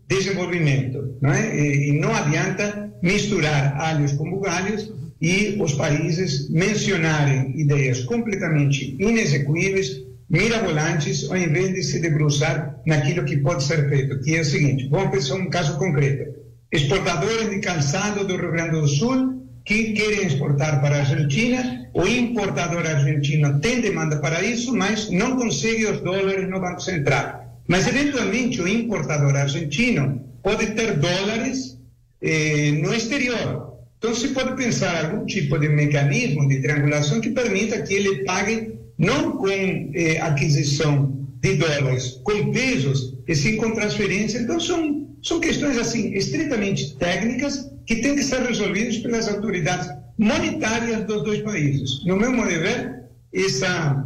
[SPEAKER 1] desenvolvimento, não é? E, e não adianta misturar alhos com bugalhos e os países mencionarem ideias completamente inexequíveis, mirabolantes, ao invés de se debruçar naquilo que pode ser feito, que é o seguinte: vamos pensar um caso concreto. Exportadores de calçado do Rio Grande do Sul que querem exportar para a Argentina, o importador argentino tem demanda para isso, mas não consegue os dólares no Banco Central. Mas, eventualmente, o importador argentino pode ter dólares eh, no exterior. Então, se pode pensar algum tipo de mecanismo de triangulação que permita que ele pague não com eh, aquisição de dólares, com pesos, e sim com transferência. Então, são, são questões, assim, estritamente técnicas que têm que ser resolvidas pelas autoridades monetárias dos dois países. No meu modo de ver, essa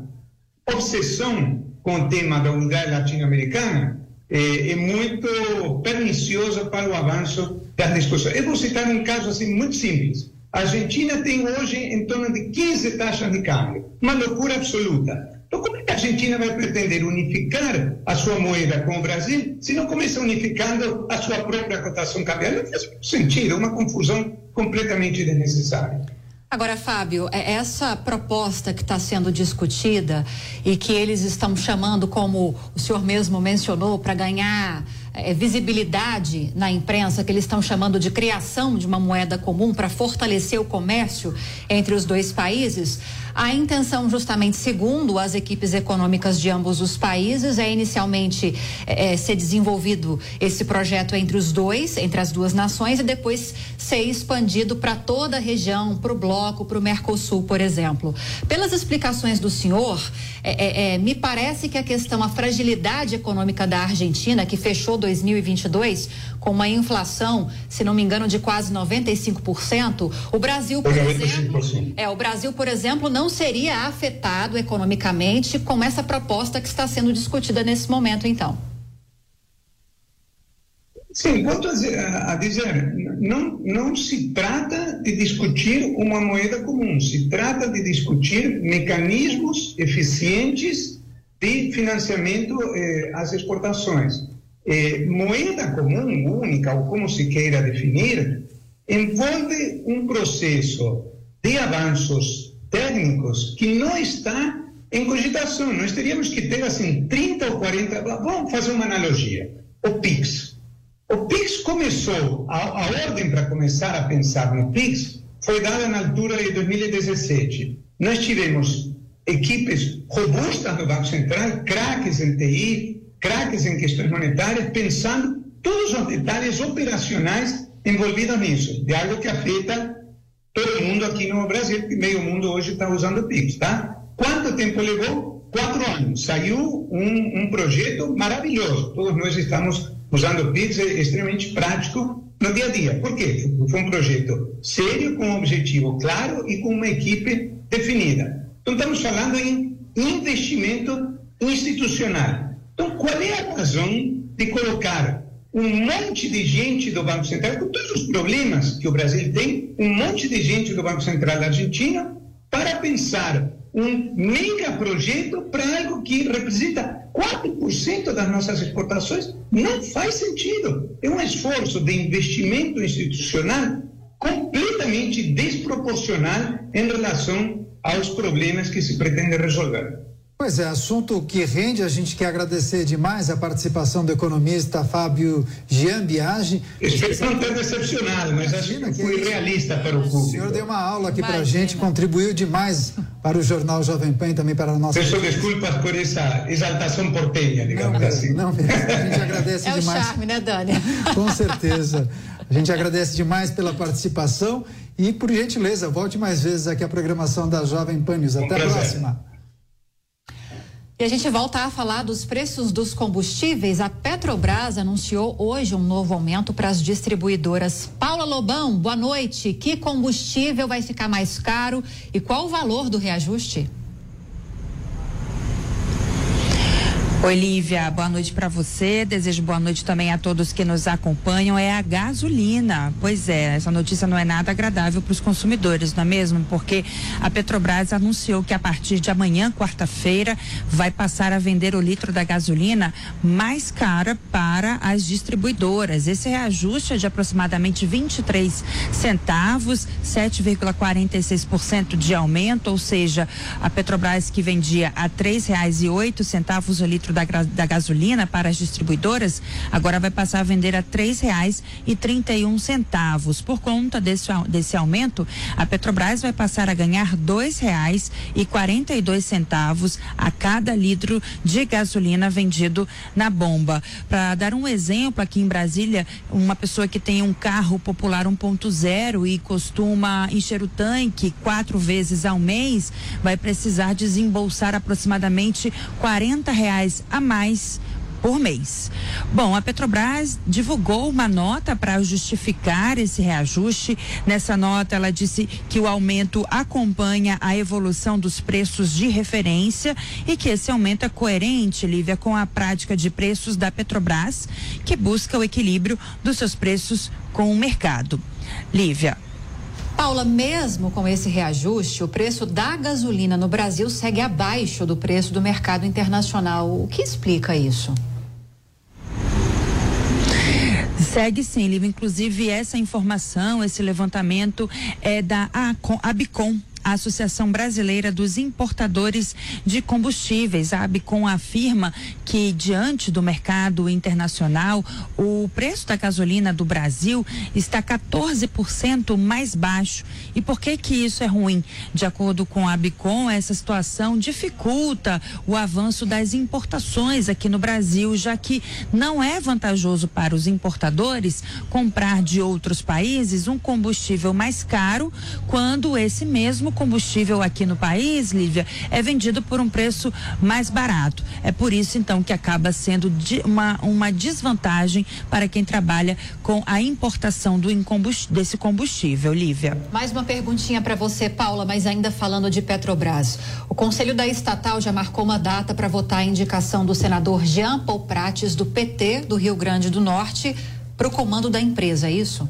[SPEAKER 1] obsessão com o tema da unidade latino-americana é, é muito perniciosa para o avanço das discussões. Eu vou citar um caso assim muito simples. A Argentina tem hoje em torno de quinze taxas de câmbio, uma loucura absoluta. Então, como é que a Argentina vai pretender unificar a sua moeda com o Brasil se não começa unificando a sua própria cotação cambial? Não faz sentido, uma confusão completamente desnecessária.
[SPEAKER 7] Agora, Fábio, essa proposta que está sendo discutida e que eles estão chamando, como o senhor mesmo mencionou, para ganhar é, visibilidade na imprensa, que eles estão chamando de criação de uma moeda comum para fortalecer o comércio entre os dois países, a intenção, justamente, segundo as equipes econômicas de ambos os países, é inicialmente é, ser desenvolvido esse projeto entre os dois, entre as duas nações, e depois ser expandido para toda a região, para o bloco, para o Mercosul, por exemplo. Pelas explicações do senhor, é, é, é, me parece que a questão, a fragilidade econômica da Argentina, que fechou dois mil e vinte e dois com uma inflação, se não me engano, de quase noventa e cinco por cento, o Brasil, por exemplo, é, o Brasil, por exemplo, não seria afetado economicamente com essa proposta que está sendo discutida nesse momento, então.
[SPEAKER 1] Sim, volto a dizer, não, não se trata de discutir uma moeda comum, se trata de discutir mecanismos eficientes de financiamento eh, às exportações. Eh, moeda comum, única, ou como se queira definir, envolve um processo de avanços técnicos que não está em cogitação. Nós teríamos que ter, assim, trinta ou quarenta... Vamos fazer uma analogia. O PIX. O PIX começou, a, a ordem para começar a pensar no PIX foi dada na altura de dois mil e dezessete. Nós tivemos equipes robustas do Banco Central, craques em T I, craques em questões monetárias, pensando todos os detalhes operacionais envolvidos nisso, de algo que afeta todo mundo aqui no Brasil, porque meio mundo hoje está usando o PIX, tá? Quanto tempo levou? Quatro anos. Saiu um, um projeto maravilhoso. Todos nós estamos usando o PIX, é extremamente prático no dia a dia. Por quê? Foi um projeto sério, com um objetivo claro e com uma equipe definida. Então, estamos falando em investimento institucional. Então, qual é a razão de colocar um monte de gente do Banco Central, com todos os problemas que o Brasil tem, um monte de gente do Banco Central da Argentina, para pensar um mega projeto para algo que representa quatro por cento das nossas exportações? Não faz sentido. É um esforço de investimento institucional completamente desproporcional em relação aos problemas que se pretende resolver.
[SPEAKER 5] Pois é, assunto que rende. A gente quer agradecer demais a participação do economista Fábio Jean Biagi.
[SPEAKER 1] Espero não ter decepcionado, mas acho que fui realista para o público.
[SPEAKER 5] O senhor deu uma aula aqui para a gente, contribuiu demais para o Jornal Jovem Pan e também para a nossa...
[SPEAKER 1] Peço desculpas por essa exaltação portenha, digamos
[SPEAKER 5] não,
[SPEAKER 1] assim.
[SPEAKER 5] Não mesmo, a gente agradece
[SPEAKER 7] é
[SPEAKER 5] demais.
[SPEAKER 7] É o charme, né, Dani?
[SPEAKER 5] Com certeza. A gente agradece demais pela participação e, por gentileza, volte mais vezes aqui à programação da Jovem Pan News. Até a próxima.
[SPEAKER 7] E a gente volta a falar dos preços dos combustíveis. A Petrobras anunciou hoje um novo aumento para as distribuidoras. Paula Lobão, boa noite. Que combustível vai ficar mais caro e qual o valor do reajuste?
[SPEAKER 2] Oi, Lívia, boa noite para você. Desejo boa noite também a todos que nos acompanham. É a gasolina. Pois é, essa notícia não é nada agradável para os consumidores, não é mesmo? Porque a Petrobras anunciou que a partir de amanhã, quarta-feira, vai passar a vender o litro da gasolina mais cara para as distribuidoras. Esse reajuste é de aproximadamente vinte e três centavos, sete vírgula quarenta e seis por cento de aumento, ou seja, a Petrobras que vendia a três reais e oito centavos o litro Da, da gasolina para as distribuidoras, agora vai passar a vender a três reais e trinta e um centavos. Por conta desse, desse aumento, a Petrobras vai passar a ganhar dois reais e quarenta e dois centavos a cada litro de gasolina vendido na bomba. Para dar um exemplo, aqui em Brasília, uma pessoa que tem um carro popular um ponto zero e costuma encher o tanque quatro vezes ao mês, vai precisar desembolsar aproximadamente quarenta reais a mais por mês. Bom, a Petrobras divulgou uma nota para justificar esse reajuste. Nessa nota, ela disse que o aumento acompanha a evolução dos preços de referência e que esse aumento é coerente, Lívia, com a prática de preços da Petrobras, que busca o equilíbrio dos seus preços com o mercado. Lívia.
[SPEAKER 7] Paula, mesmo com esse reajuste, o preço da gasolina no Brasil segue abaixo do preço do mercado internacional. O que explica isso?
[SPEAKER 2] Segue sim, Lívia. Inclusive, essa informação, esse levantamento é da Abicom, a Associação Brasileira dos Importadores de Combustíveis. A Abicom afirma que, diante do mercado internacional, o preço da gasolina do Brasil está quatorze por cento mais baixo. E por que que isso é ruim? De acordo com a Abicom, essa situação dificulta o avanço das importações aqui no Brasil, já que não é vantajoso para os importadores comprar de outros países um combustível mais caro, quando esse mesmo combustível aqui no país, Lívia, é vendido por um preço mais barato. É por isso, então, que acaba sendo de uma, uma desvantagem para quem trabalha com a importação do incombust- desse combustível, Lívia.
[SPEAKER 7] Mais uma perguntinha para você, Paula, mas ainda falando de Petrobras. O Conselho da Estatal já marcou uma data para votar a indicação do senador Jean Paul Prates, do P T do Rio Grande do Norte, para o comando da empresa, é isso?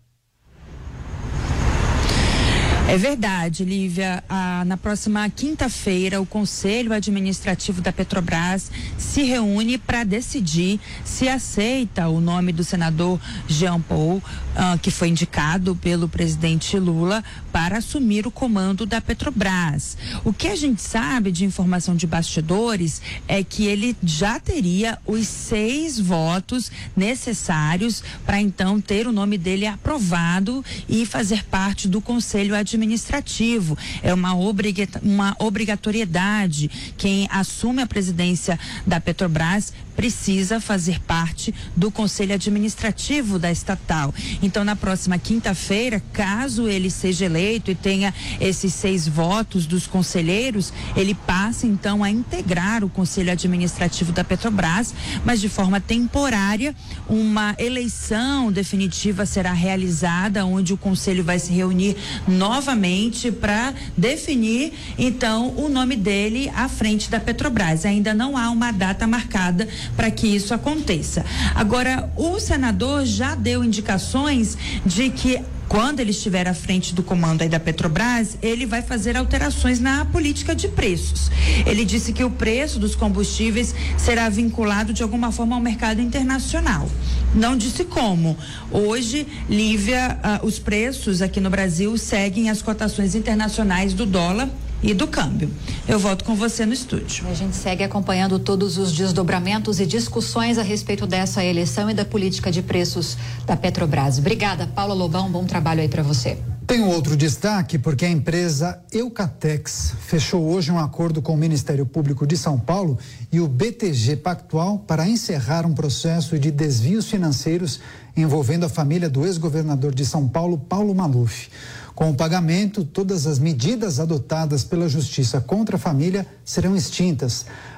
[SPEAKER 2] É verdade, Lívia. Ah, na próxima quinta-feira, o Conselho Administrativo da Petrobras se reúne para decidir se aceita o nome do senador Jean Paul, ah, que foi indicado pelo presidente Lula, para assumir o comando da Petrobras. O que a gente sabe de informação de bastidores é que ele já teria os seis votos necessários para então ter o nome dele aprovado e fazer parte do Conselho Administrativo. administrativo, é uma, obriga uma obrigatoriedade. Quem assume a presidência da Petrobras precisa fazer parte do Conselho Administrativo da estatal. Então, na próxima quinta-feira, caso ele seja eleito e tenha esses seis votos dos conselheiros, ele passa então a integrar o Conselho Administrativo da Petrobras, mas de forma temporária. Uma eleição definitiva será realizada, onde o Conselho vai se reunir novamente para definir então o nome dele à frente da Petrobras. Ainda não há uma data marcada para que isso aconteça. Agora, o senador já deu indicações de que, quando ele estiver à frente do comando aí da Petrobras, ele vai fazer alterações na política de preços. Ele disse que o preço dos combustíveis será vinculado de alguma forma ao mercado internacional. Não disse como. Hoje, Lívia, ah, os preços aqui no Brasil seguem as cotações internacionais do dólar e do câmbio. Eu volto com você no estúdio.
[SPEAKER 7] A gente segue acompanhando todos os desdobramentos e discussões a respeito dessa eleição e da política de preços da Petrobras. Obrigada, Paula Lobão, bom trabalho aí para você.
[SPEAKER 5] Tem um outro destaque, porque a empresa Eucatex fechou hoje um acordo com o Ministério Público de São Paulo e o B T G Pactual para encerrar um processo de desvios financeiros envolvendo a família do ex-governador de São Paulo, Paulo Maluf. Com o pagamento, todas as medidas adotadas pela Justiça contra a família serão extintas.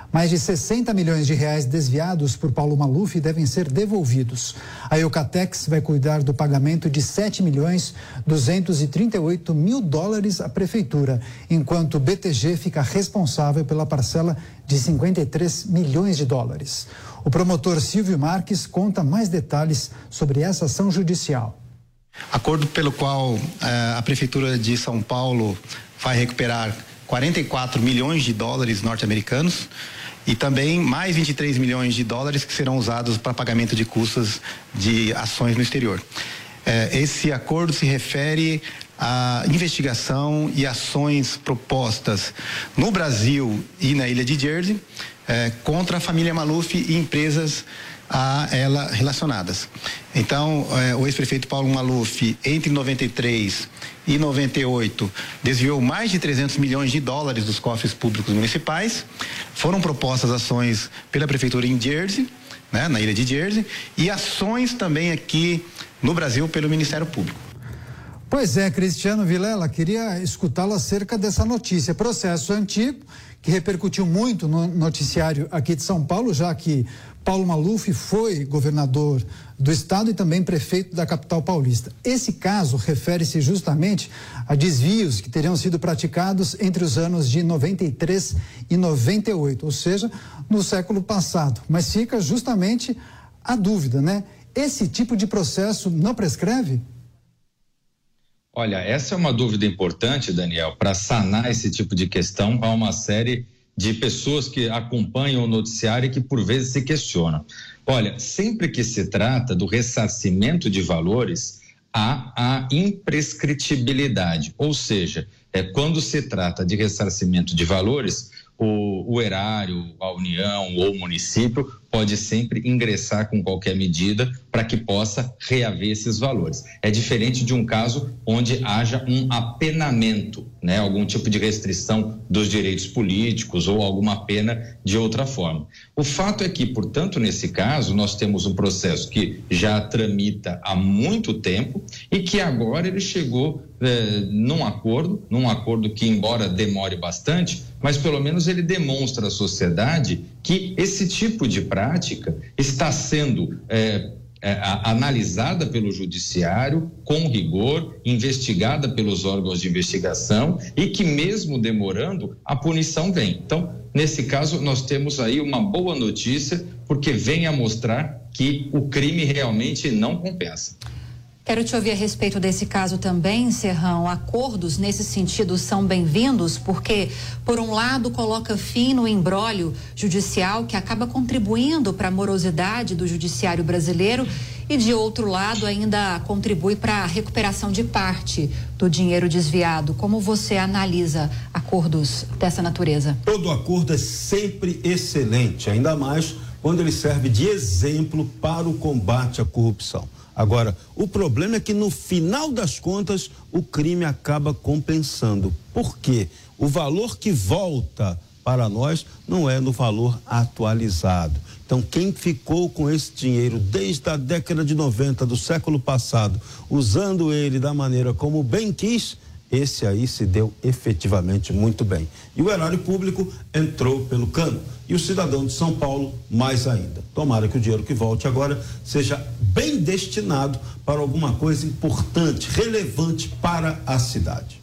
[SPEAKER 5] Mais de sessenta milhões de reais desviados por Paulo Maluf devem ser devolvidos. A Eucatex vai cuidar do pagamento de sete milhões duzentos e trinta e oito mil dólares à prefeitura, enquanto o B T G fica responsável pela parcela de cinquenta e três milhões de dólares. O promotor Silvio Marques conta mais detalhes sobre essa ação judicial.
[SPEAKER 3] Acordo pelo qual eh, a Prefeitura de São Paulo vai recuperar quarenta e quatro milhões de dólares norte-americanos e também mais vinte e três milhões de dólares que serão usados para pagamento de custos de ações no exterior. Eh, esse acordo se refere à investigação e ações propostas no Brasil e na ilha de Jersey eh, contra a família Maluf e empresas a ela relacionadas. Então, eh, o ex-prefeito Paulo Maluf, entre noventa e três e noventa e oito, desviou mais de trezentos milhões de dólares dos cofres públicos municipais. Foram propostas ações pela prefeitura em Jersey, né, na ilha de Jersey, e ações também aqui no Brasil pelo Ministério Público.
[SPEAKER 5] Pois é, Cristiano Vilela, queria escutá-lo acerca dessa notícia. Processo antigo que repercutiu muito no noticiário aqui de São Paulo, já que Paulo Maluf foi governador do estado e também prefeito da capital paulista. Esse caso refere-se justamente a desvios que teriam sido praticados entre os anos de noventa e três e noventa e oito, ou seja, no século passado. Mas fica justamente a dúvida, né? Esse tipo de processo não prescreve?
[SPEAKER 8] Olha, essa é uma dúvida importante, Daniel. Para sanar esse tipo de questão, há uma série de pessoas que acompanham o noticiário e que por vezes se questionam. Olha, sempre que se trata do ressarcimento de valores, há a imprescritibilidade, ou seja, é quando se trata de ressarcimento de valores, o, o erário, a União ou o município pode sempre ingressar com qualquer medida para que possa reaver esses valores. É diferente de um caso onde haja um apenamento, né? Algum tipo de restrição dos direitos políticos ou alguma pena de outra forma. O fato é que, portanto, nesse caso, nós temos um processo que já tramita há muito tempo e que agora ele chegou eh, num acordo, num acordo que, embora demore bastante, mas pelo menos ele demonstra à sociedade que esse tipo de prática está sendo é, é, analisada pelo judiciário com rigor, investigada pelos órgãos de investigação e que mesmo demorando, a punição vem. Então, nesse caso, nós temos aí uma boa notícia, porque vem a mostrar que o crime realmente não compensa.
[SPEAKER 7] Quero te ouvir a respeito desse caso também, Serrão. Acordos nesse sentido são bem-vindos porque, por um lado, coloca fim no imbróglio judicial que acaba contribuindo para a morosidade do judiciário brasileiro e, de outro lado, ainda contribui para a recuperação de parte do dinheiro desviado. Como você analisa acordos dessa natureza?
[SPEAKER 6] Todo acordo é sempre excelente, ainda mais quando ele serve de exemplo para o combate à corrupção. Agora, o problema é que no final das contas o crime acaba compensando. Por quê? O valor que volta para nós não é no valor atualizado. Então, quem ficou com esse dinheiro desde a década de noventa do século passado, usando ele da maneira como bem quis, esse aí se deu efetivamente muito bem. E o erário público entrou pelo cano. E o cidadão de São Paulo, mais ainda. Tomara que o dinheiro que volte agora seja bem destinado para alguma coisa importante, relevante para a cidade.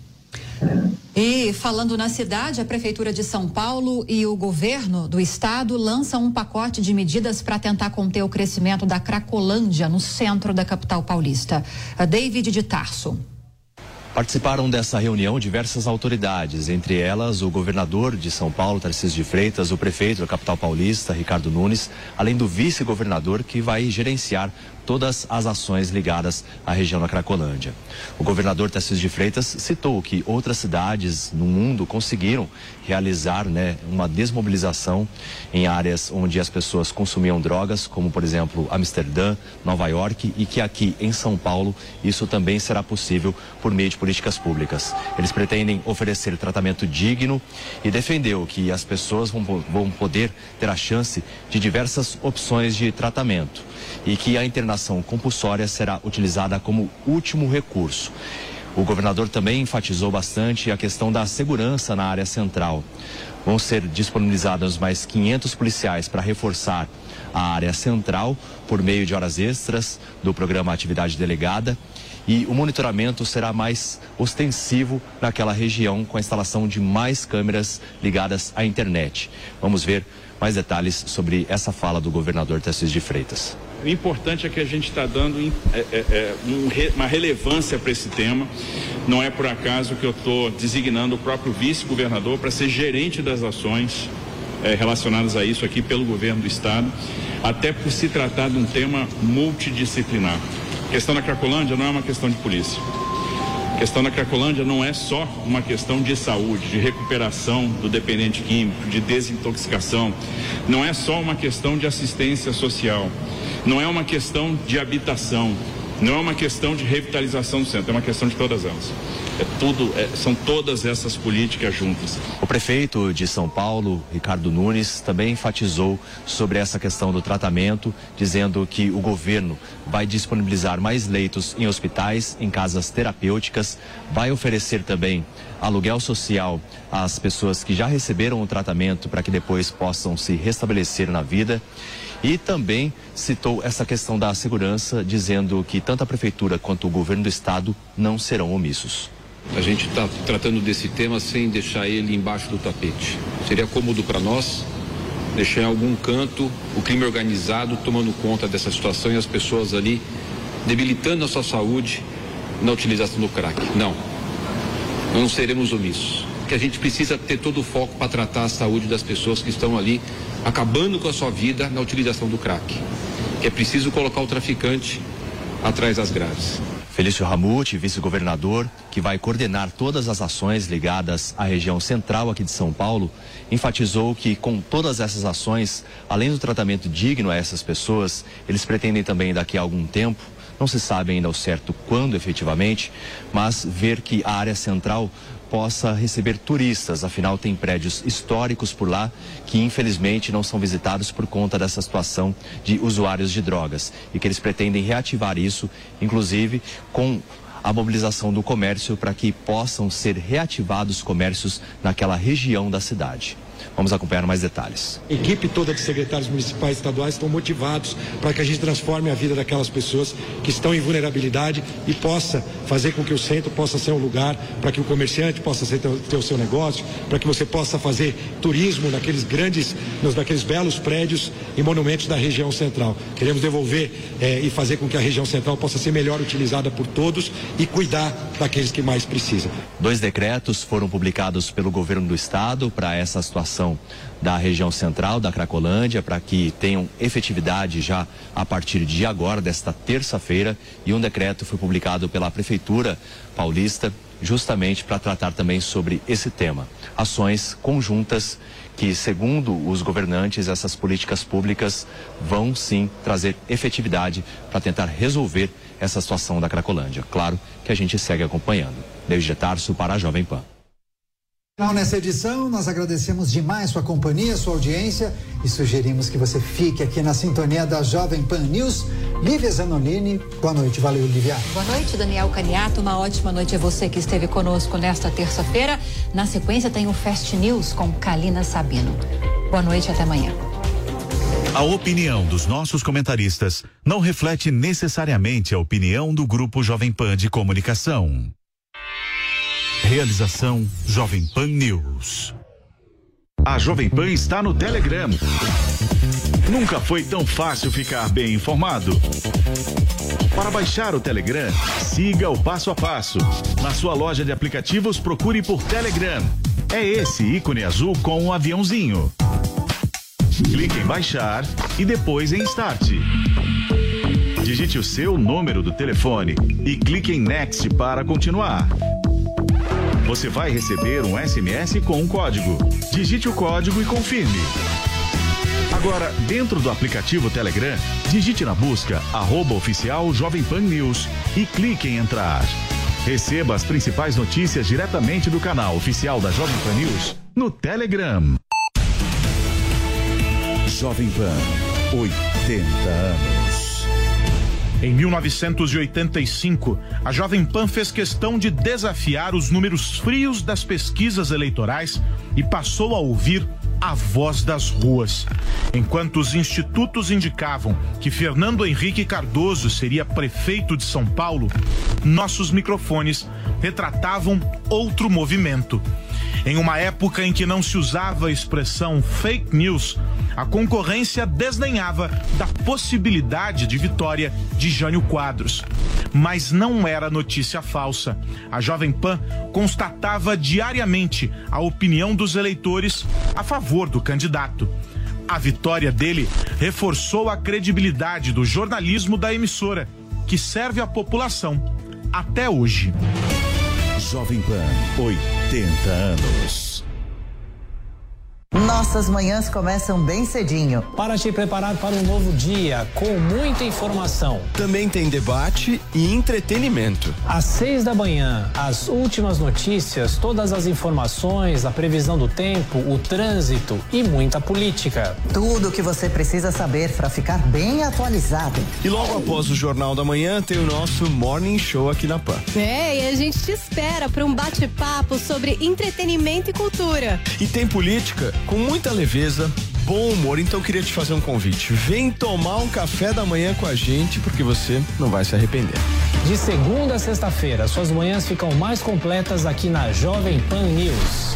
[SPEAKER 7] E falando na cidade, a Prefeitura de São Paulo e o governo do estado lançam um pacote de medidas para tentar conter o crescimento da Cracolândia no centro da capital paulista. A David de Tarso.
[SPEAKER 13] Participaram dessa reunião diversas autoridades, entre elas o governador de São Paulo, Tarcísio de Freitas, o prefeito da capital paulista, Ricardo Nunes, além do vice-governador que vai gerenciar todas as ações ligadas à região da Cracolândia. O governador Tarcísio de Freitas citou que outras cidades no mundo conseguiram realizar, né, uma desmobilização em áreas onde as pessoas consumiam drogas, como por exemplo Amsterdã, Nova York, e que aqui em São Paulo isso também será possível por meio de políticas públicas. Eles pretendem oferecer tratamento digno e defendeu que as pessoas vão, vão poder ter a chance de diversas opções de tratamento e que a internação compulsória será utilizada como último recurso. O governador também enfatizou bastante a questão da segurança na área central. Vão ser disponibilizados mais quinhentos policiais para reforçar a área central por meio de horas extras do programa Atividade Delegada. E o monitoramento será mais ostensivo naquela região, com a instalação de mais câmeras ligadas à internet. Vamos ver mais detalhes sobre essa fala do governador Tarcísio de Freitas.
[SPEAKER 4] O importante é que a gente está dando é, é, é, um, uma relevância para esse tema. Não é por acaso que eu estou designando o próprio vice-governador para ser gerente das ações é, relacionadas a isso aqui pelo governo do estado, até por se tratar de um tema multidisciplinar. A questão da Cracolândia não é uma questão de polícia. A questão da Cracolândia não é só uma questão de saúde, de recuperação do dependente químico, de desintoxicação. Não é só uma questão de assistência social. Não é uma questão de habitação. Não é uma questão de revitalização do centro. É uma questão de todas elas. É tudo, é, são todas essas políticas juntas.
[SPEAKER 13] O prefeito de São Paulo, Ricardo Nunes, também enfatizou sobre essa questão do tratamento, dizendo que o governo vai disponibilizar mais leitos em hospitais, em casas terapêuticas, vai oferecer também aluguel social às pessoas que já receberam o tratamento para que depois possam se restabelecer na vida. E também citou essa questão da segurança, dizendo que tanto a prefeitura quanto o governo do estado não serão omissos.
[SPEAKER 10] A gente está tratando desse tema sem deixar ele embaixo do tapete. Seria cômodo para nós deixar em algum canto o crime organizado tomando conta dessa situação e as pessoas ali debilitando a sua saúde na utilização do crack. Não, não seremos omissos. Que a gente precisa ter todo o foco para tratar a saúde das pessoas que estão ali acabando com a sua vida na utilização do crack. Que é preciso colocar o traficante atrás das grades.
[SPEAKER 13] Felício Ramute, vice-governador, que vai coordenar todas as ações ligadas à região central aqui de São Paulo, enfatizou que com todas essas ações, além do tratamento digno a essas pessoas, eles pretendem também daqui a algum tempo, não se sabe ainda ao certo quando efetivamente, mas ver que a área central possa receber turistas, afinal tem prédios históricos por lá que infelizmente não são visitados por conta dessa situação de usuários de drogas e que eles pretendem reativar isso, inclusive com a mobilização do comércio para que possam ser reativados comércios naquela região da cidade. Vamos acompanhar mais detalhes.
[SPEAKER 23] A equipe toda de secretários municipais e estaduais estão motivados para que a gente transforme a vida daquelas pessoas que estão em vulnerabilidade e possa fazer com que o centro possa ser um lugar para que o comerciante possa ser, ter, ter o seu negócio, para que você possa fazer turismo naqueles grandes, nos, naqueles belos prédios e monumentos da região central. Queremos devolver eh, e fazer com que a região central possa ser melhor utilizada por todos e cuidar daqueles que mais precisam.
[SPEAKER 13] Dois decretos foram publicados pelo governo do estado para essa situação da região central da Cracolândia, para que tenham efetividade já a partir de agora, desta terça-feira, e um decreto foi publicado pela Prefeitura Paulista justamente para tratar também sobre esse tema. Ações conjuntas que, segundo os governantes, essas políticas públicas vão sim trazer efetividade para tentar resolver essa situação da Cracolândia. Claro que a gente segue acompanhando. Desde Tarso para a Jovem Pan.
[SPEAKER 5] Nessa edição, nós agradecemos demais sua companhia, sua audiência e sugerimos que você fique aqui na sintonia da Jovem Pan News. Lívia Zanolini, boa noite. Valeu, Lívia.
[SPEAKER 7] Boa noite, Daniel Caniato. Uma ótima noite a você que esteve conosco nesta terça-feira. Na sequência tem o Fast News com Kalina Sabino. Boa noite, até amanhã.
[SPEAKER 21] A opinião dos nossos comentaristas não reflete necessariamente a opinião do Grupo Jovem Pan de Comunicação. Realização Jovem Pan News. A Jovem Pan está no Telegram. Nunca foi tão fácil ficar bem informado. Para baixar o Telegram, siga o passo a passo. Na sua loja de aplicativos, procure por Telegram. É esse ícone azul com um aviãozinho. Clique em baixar e depois em Start. Digite o seu número do telefone e clique em Next para continuar. Você vai receber um S M S com um código. Digite o código e confirme. Agora, dentro do aplicativo Telegram, digite na busca arroba oficial Jovem Pan News e clique em entrar. Receba as principais notícias diretamente do canal oficial da Jovem Pan News no Telegram. Jovem Pan, oitenta anos.
[SPEAKER 9] Em mil novecentos e oitenta e cinco, a Jovem Pan fez questão de desafiar os números frios das pesquisas eleitorais e passou a ouvir a voz das ruas. Enquanto os institutos indicavam que Fernando Henrique Cardoso seria prefeito de São Paulo, nossos microfones retratavam outro movimento. Em uma época em que não se usava a expressão fake news, a concorrência desdenhava da possibilidade de vitória de Jânio Quadros. Mas não era notícia falsa. A Jovem Pan constatava diariamente a opinião dos eleitores a favor do candidato. A vitória dele reforçou a credibilidade do jornalismo da emissora, que serve à população até hoje.
[SPEAKER 21] Jovem Pan, oitenta anos.
[SPEAKER 11] Nossas manhãs começam bem cedinho.
[SPEAKER 12] Para te preparar para um novo dia, com muita informação.
[SPEAKER 24] Também tem debate e entretenimento.
[SPEAKER 12] Às seis da manhã, as últimas notícias, todas as informações, a previsão do tempo, o trânsito e muita política.
[SPEAKER 11] Tudo o que você precisa saber para ficar bem atualizado.
[SPEAKER 24] E logo após o Jornal da Manhã, tem o nosso Morning Show aqui na Pan.
[SPEAKER 25] É, e a gente te espera para um bate-papo sobre entretenimento e cultura.
[SPEAKER 24] E tem política com muita leveza, bom humor, então eu queria te fazer um convite. Vem tomar um café da manhã com a gente, porque você não vai se arrepender.
[SPEAKER 12] De segunda a sexta-feira, suas manhãs ficam mais completas aqui na Jovem Pan News.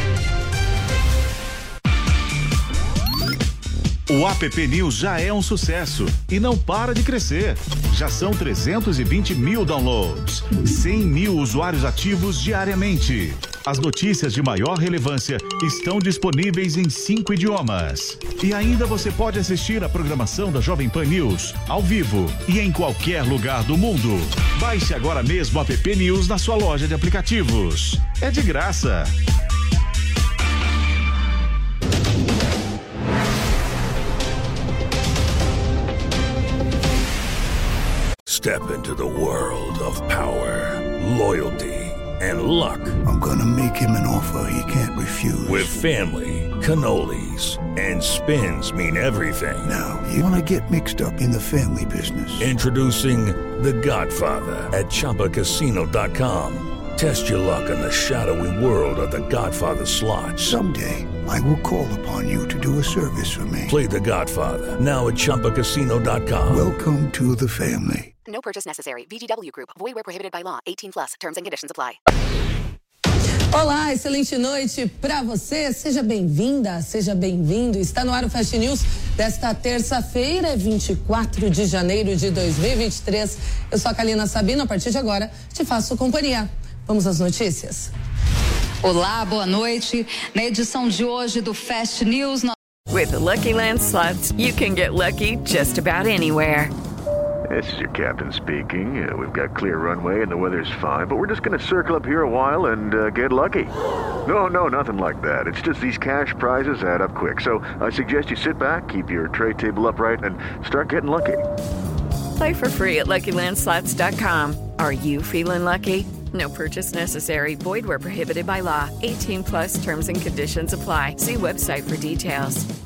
[SPEAKER 21] O App News já é um sucesso e não para de crescer. Já são trezentos e vinte mil downloads, cem mil usuários ativos diariamente. As notícias de maior relevância estão disponíveis em cinco idiomas. E ainda você pode assistir a programação da Jovem Pan News ao vivo e em qualquer lugar do mundo. Baixe agora mesmo o App News na sua loja de aplicativos. É de graça.
[SPEAKER 26] Step into the world of power, loyalty, and luck.
[SPEAKER 27] I'm gonna make him an offer he can't refuse.
[SPEAKER 26] With family, cannolis, and spins mean everything.
[SPEAKER 27] Now, you wanna get mixed up in the family business.
[SPEAKER 26] Introducing The Godfather at Chumba Casino dot com. Test your luck in the shadowy world of The Godfather slot.
[SPEAKER 27] Someday, I will call upon you to do a service for me.
[SPEAKER 26] Play The Godfather, now at Chumba Casino dot com.
[SPEAKER 27] Welcome to the family.
[SPEAKER 28] No purchase necessary. V G W Group. Void where prohibited by law. eighteen plus. Terms and conditions apply.
[SPEAKER 29] Olá, excelente noite para você. Seja bem-vinda, seja bem-vindo. Está no ar o Fast News desta terça-feira, vinte e quatro de janeiro de dois mil e vinte e três. Eu sou a Kalina Sabino. A partir de agora, te faço companhia. Vamos às notícias.
[SPEAKER 22] Olá, boa noite. Na edição de hoje do Fast News... No...
[SPEAKER 30] With the Lucky Land Slots, you can get lucky just about anywhere.
[SPEAKER 31] This is your captain speaking. Uh, we've got clear runway and the weather's fine, but we're just going to circle up here a while and uh, get lucky. No, no, nothing like that. It's just these cash prizes add up quick. So I suggest you sit back, keep your tray table upright, and start getting lucky.
[SPEAKER 30] Play for free at Lucky Land Slots dot com. Are you feeling lucky? No purchase necessary. Void where prohibited by law. eighteen plus terms and conditions apply. See website for details.